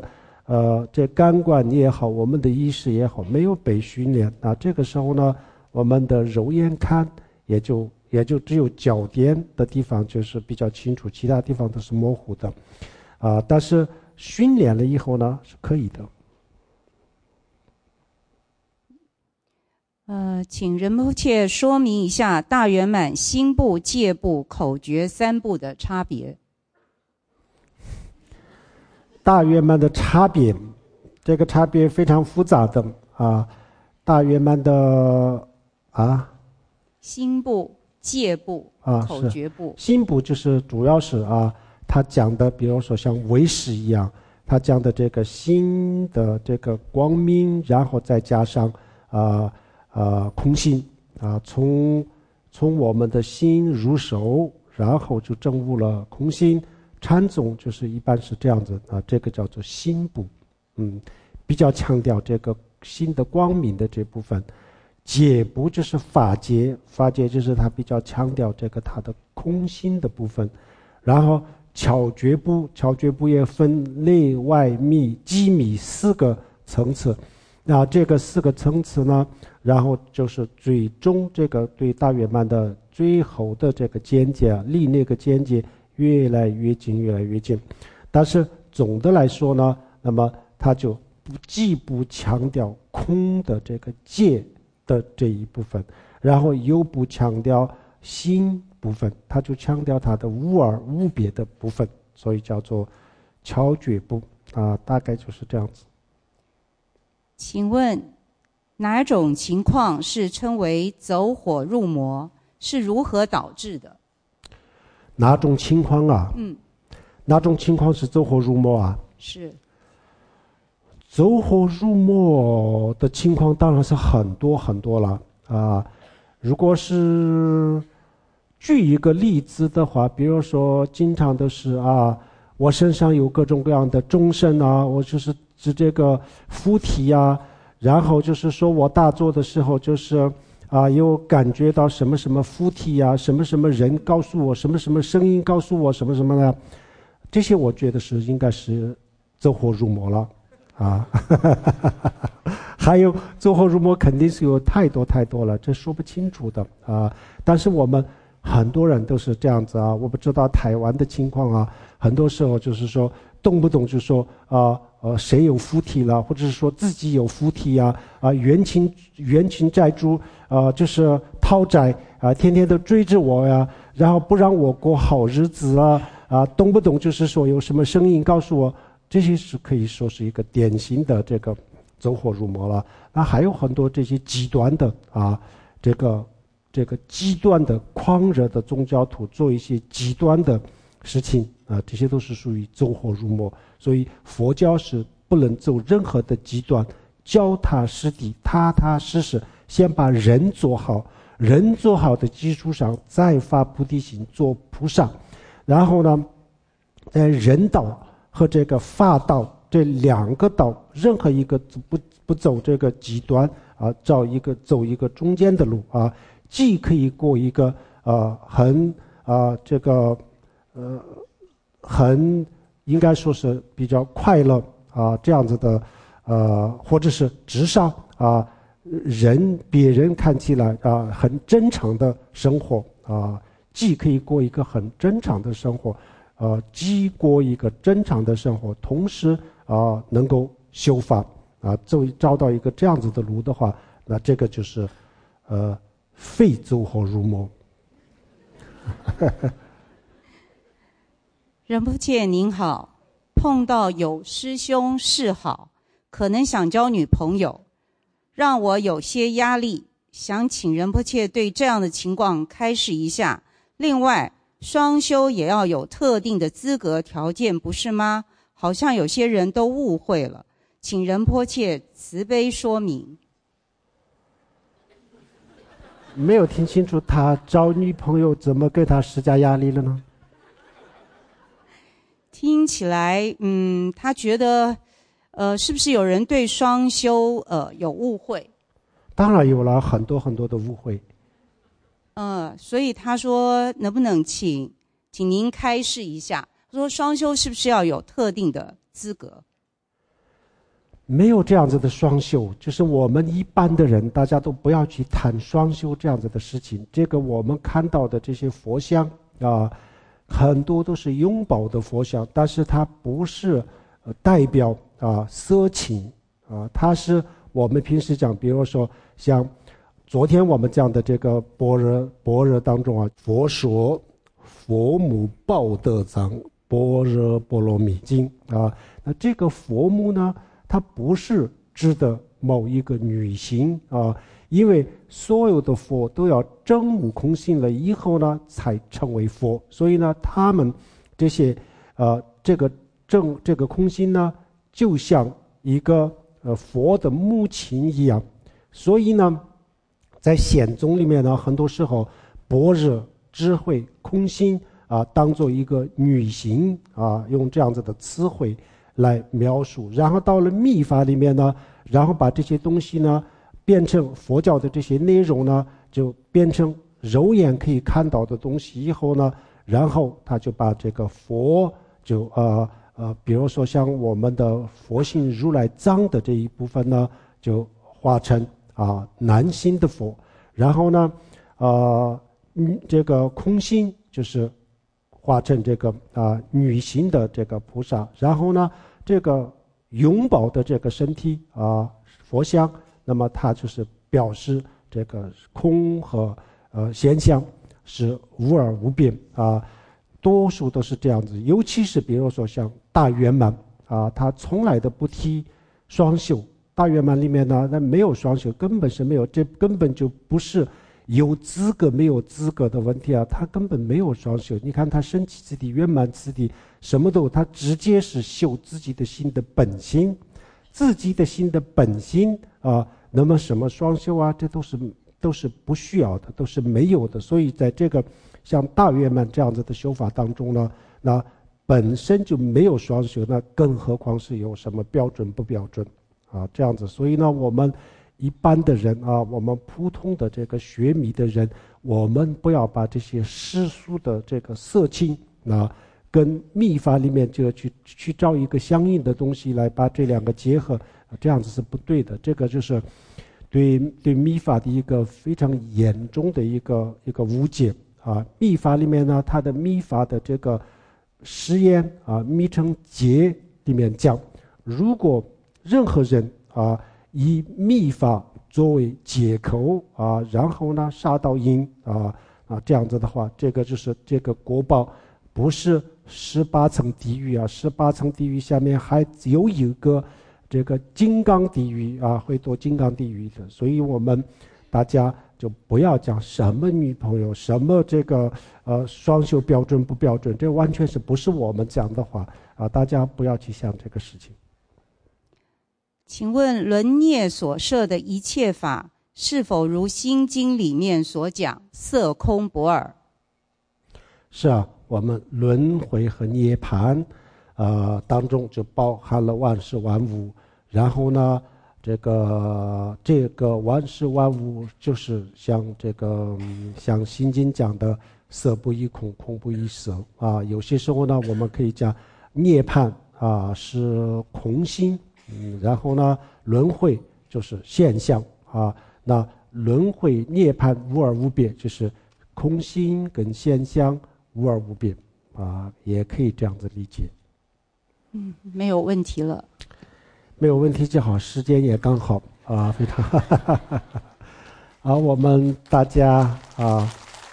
呃，这感官也好，我们的意识也好，没有被训练，那这个时候呢，我们的肉眼看也就也就只有焦点的地方就是比较清楚，其他地方都是模糊的，啊、呃，但是训练了以后呢，是可以的。 呃，请仁波切说明一下大圆满心部、戒部、口诀三部的差别。 大圆满的差别，这个差别非常复杂的啊。大圆满的啊， 心部、戒部、 啊口诀部。 心部就是主要是啊，他讲的，比如说像唯识一样，他讲的这个心的这个光明，然后再加上啊啊空性啊，从从我们的心入手，然后就证悟了空性。禅宗就是一般是这样子啊，这个叫做心部，嗯，比较强调这个心的光明的这部分。解部就是法界，法界就是它比较强调这个它的空心的部分。然后巧觉部，巧觉部也分内外密机密四个层次。那这个四个层次呢，然后就是最终这个对大圆满的最后的这个境界，离那个境界越来越近，越来越近。但是总的来说呢，那么它就不既不强调空的这个界的这一部分，然后又不强调心部分，它就强调它的无二无别的部分，所以叫做巧觉部啊，大概就是这样子。 请问哪种情况是称为走火入魔？是如何导致的？ 哪种情况啊？ 嗯， 哪种情况是走火入魔啊？ 是走火入魔的情况当然是很多很多了啊。如果是举一个例子的话，比如说经常的是啊，我身上有各种各样的众生啊，我就是指这个附体啊，然后就是说我打坐的时候就是啊，有感觉到什么什么附体啊，什么什么人告诉我，什么什么声音告诉我，什么什么的，这些我觉得是应该是走火入魔了啊。还有走火入魔肯定是有太多太多了，这说不清楚的啊。但是我们很多人都是这样子啊，我不知道台湾的情况啊，很多时候就是说动不动就说啊呃谁有附体了，或者是说自己有附体啊啊冤亲冤亲债主啊，就是讨债啊，天天都追着我呀，然后不让我过好日子啊啊，动不动就是说有什么声音告诉我，这些是可以说是一个典型的这个走火入魔了。那还有很多这些极端的啊，这个这个极端的狂热的宗教徒做一些极端的事情啊，这些都是属于走火入魔。所以佛教是不能走任何的极端，脚踏实地，踏踏实实，先把人做好，人做好的基础上再发菩提心做菩萨。然后呢，在人道和这个法道这两个道，任何一个不不走这个极端啊，找一个走一个中间的路啊，既可以过一个呃很啊这个呃很应该说是比较快乐啊这样子的呃，或者是至少啊人别人看起来啊很正常的生活啊，既可以过一个很正常的生活。呃，既过一个正常的生活，同时啊、呃、能够修法啊，走找到一个这样子的路的话，那这个就是呃非走火入魔。 仁波切您好，碰到有师兄示好，可能想交女朋友，让我有些压力，想请仁波切对这样的情况开示一下。另外，双修也要有特定的资格条件，不是吗？好像有些人都误会了，请仁波切慈悲说明。 没有听清楚，他找女朋友怎么给他施加压力了呢？ 听起来，嗯，他觉得，呃，是不是有人对双修呃有误会？ 当然有了很多很多的误会。 嗯、呃，所以他说能不能请请您开示一下？他说双修是不是要有特定的资格？ 没有这样子的双修，就是我们一般的人，大家都不要去谈双修这样子的事情。这个我们看到的这些佛像啊，很多都是拥抱的佛像，但是它不是、呃、代表啊色情啊，它是我们平时讲，比如说像昨天我们讲的这个般若般若当中啊，佛说佛母报德藏般若波罗蜜经啊，那这个佛母呢，它不是指的某一个女性啊，因为所有的佛都要证悟空性了以后呢，才成为佛，所以呢，他们这些呃这个证这个空性呢，就像一个呃佛的母亲一样，所以呢，在显宗里面呢，很多时候般若智慧空性啊，当做一个女性啊，用这样子的词汇来描述，然后到了密法里面呢，然后把这些东西呢变成佛教的这些内容呢，就变成肉眼可以看到的东西以后呢，然后他就把这个佛就呃呃，比如说像我们的佛性如来藏的这一部分呢，就化成啊男性的佛，然后呢，呃，这个空性就是化成这个啊女性的这个菩萨，然后呢，这个拥抱的这个身体啊佛像，那么它就是表示这个空和呃现象是无二无别啊，多数都是这样子，尤其是比如说像大圆满啊，它从来都不提双修，大圆满里面呢，那没有双修，根本是没有，这根本就不是有资格没有资格的问题啊，他根本没有双修。你看他升起自体、圆满自体，什么都，他直接是修自己的心的本心，自己的心的本心啊。那么什么双修啊，这都是都是不需要的，都是没有的。所以在这个像大圆满这样子的修法当中呢，那本身就没有双修，那更何况是有什么标准不标准啊？这样子，所以呢，我们一般的人啊，我们普通的这个学迷的人，我们不要把这些世俗的这个色情啊，跟密法里面就要去去找一个相应的东西来把这两个结合，这样子是不对的。这个就是对对密法的一个非常严重的一个一个误解啊。密法里面呢，它的密法的这个实验啊，密乘解里面讲，如果任何人啊，以密法作为借口啊，然后呢杀到因啊啊这样子的话，这个就是这个果报不是十八层地狱啊，十八层地狱下面还有一个这个金刚地狱啊，会堕金刚地狱的。所以我们大家就不要讲什么女朋友，什么这个呃双修标准不标准，这完全是不是我们讲的话啊，大家不要去想这个事情。 请问轮涅所设的一切法，是否如心经里面所讲色空不二？ 是啊，我们轮回和涅槃呃当中就包含了万事万物，然后呢这个这个万事万物就是像这个像心经讲的色不异空，空不异色啊。有些时候呢，我们可以讲涅槃啊是空性，嗯，然后呢，轮回就是现象啊。那轮回涅槃无二无别，就是空性跟现象无二无别啊，也可以这样子理解。 嗯，没有问题了。 没有问题就好，时间也刚好啊，非常好，我们大家啊。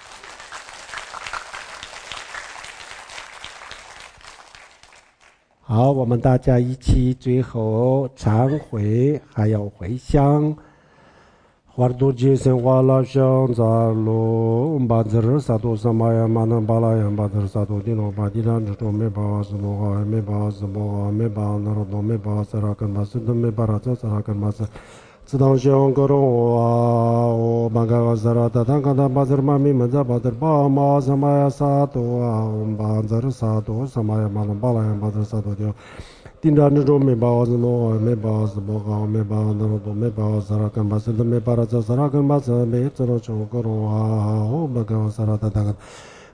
好，我们大家一起最后忏悔，还有回向。花多吉森花拉香扎罗巴兹尔萨多萨玛雅玛南巴拉扬巴兹尔萨多迪诺巴迪拉尼多梅巴斯诺哈梅巴斯摩梅巴那罗多梅巴萨拉根巴斯多梅巴拉扎萨拉根巴斯。自当香格罗啊，我巴嘎瓦萨拉达当卡达巴兹尔玛米门扎巴兹尔巴马萨玛雅萨多啊，巴兹尔萨多萨玛雅玛南巴拉扬巴兹尔萨多迪。丁扎之中没把子诺没把子莫高没把那罗多没把萨拉根巴斯的没把拉扎萨拉根巴斯没子罗中格罗啊，我巴嘎瓦萨拉达当卡。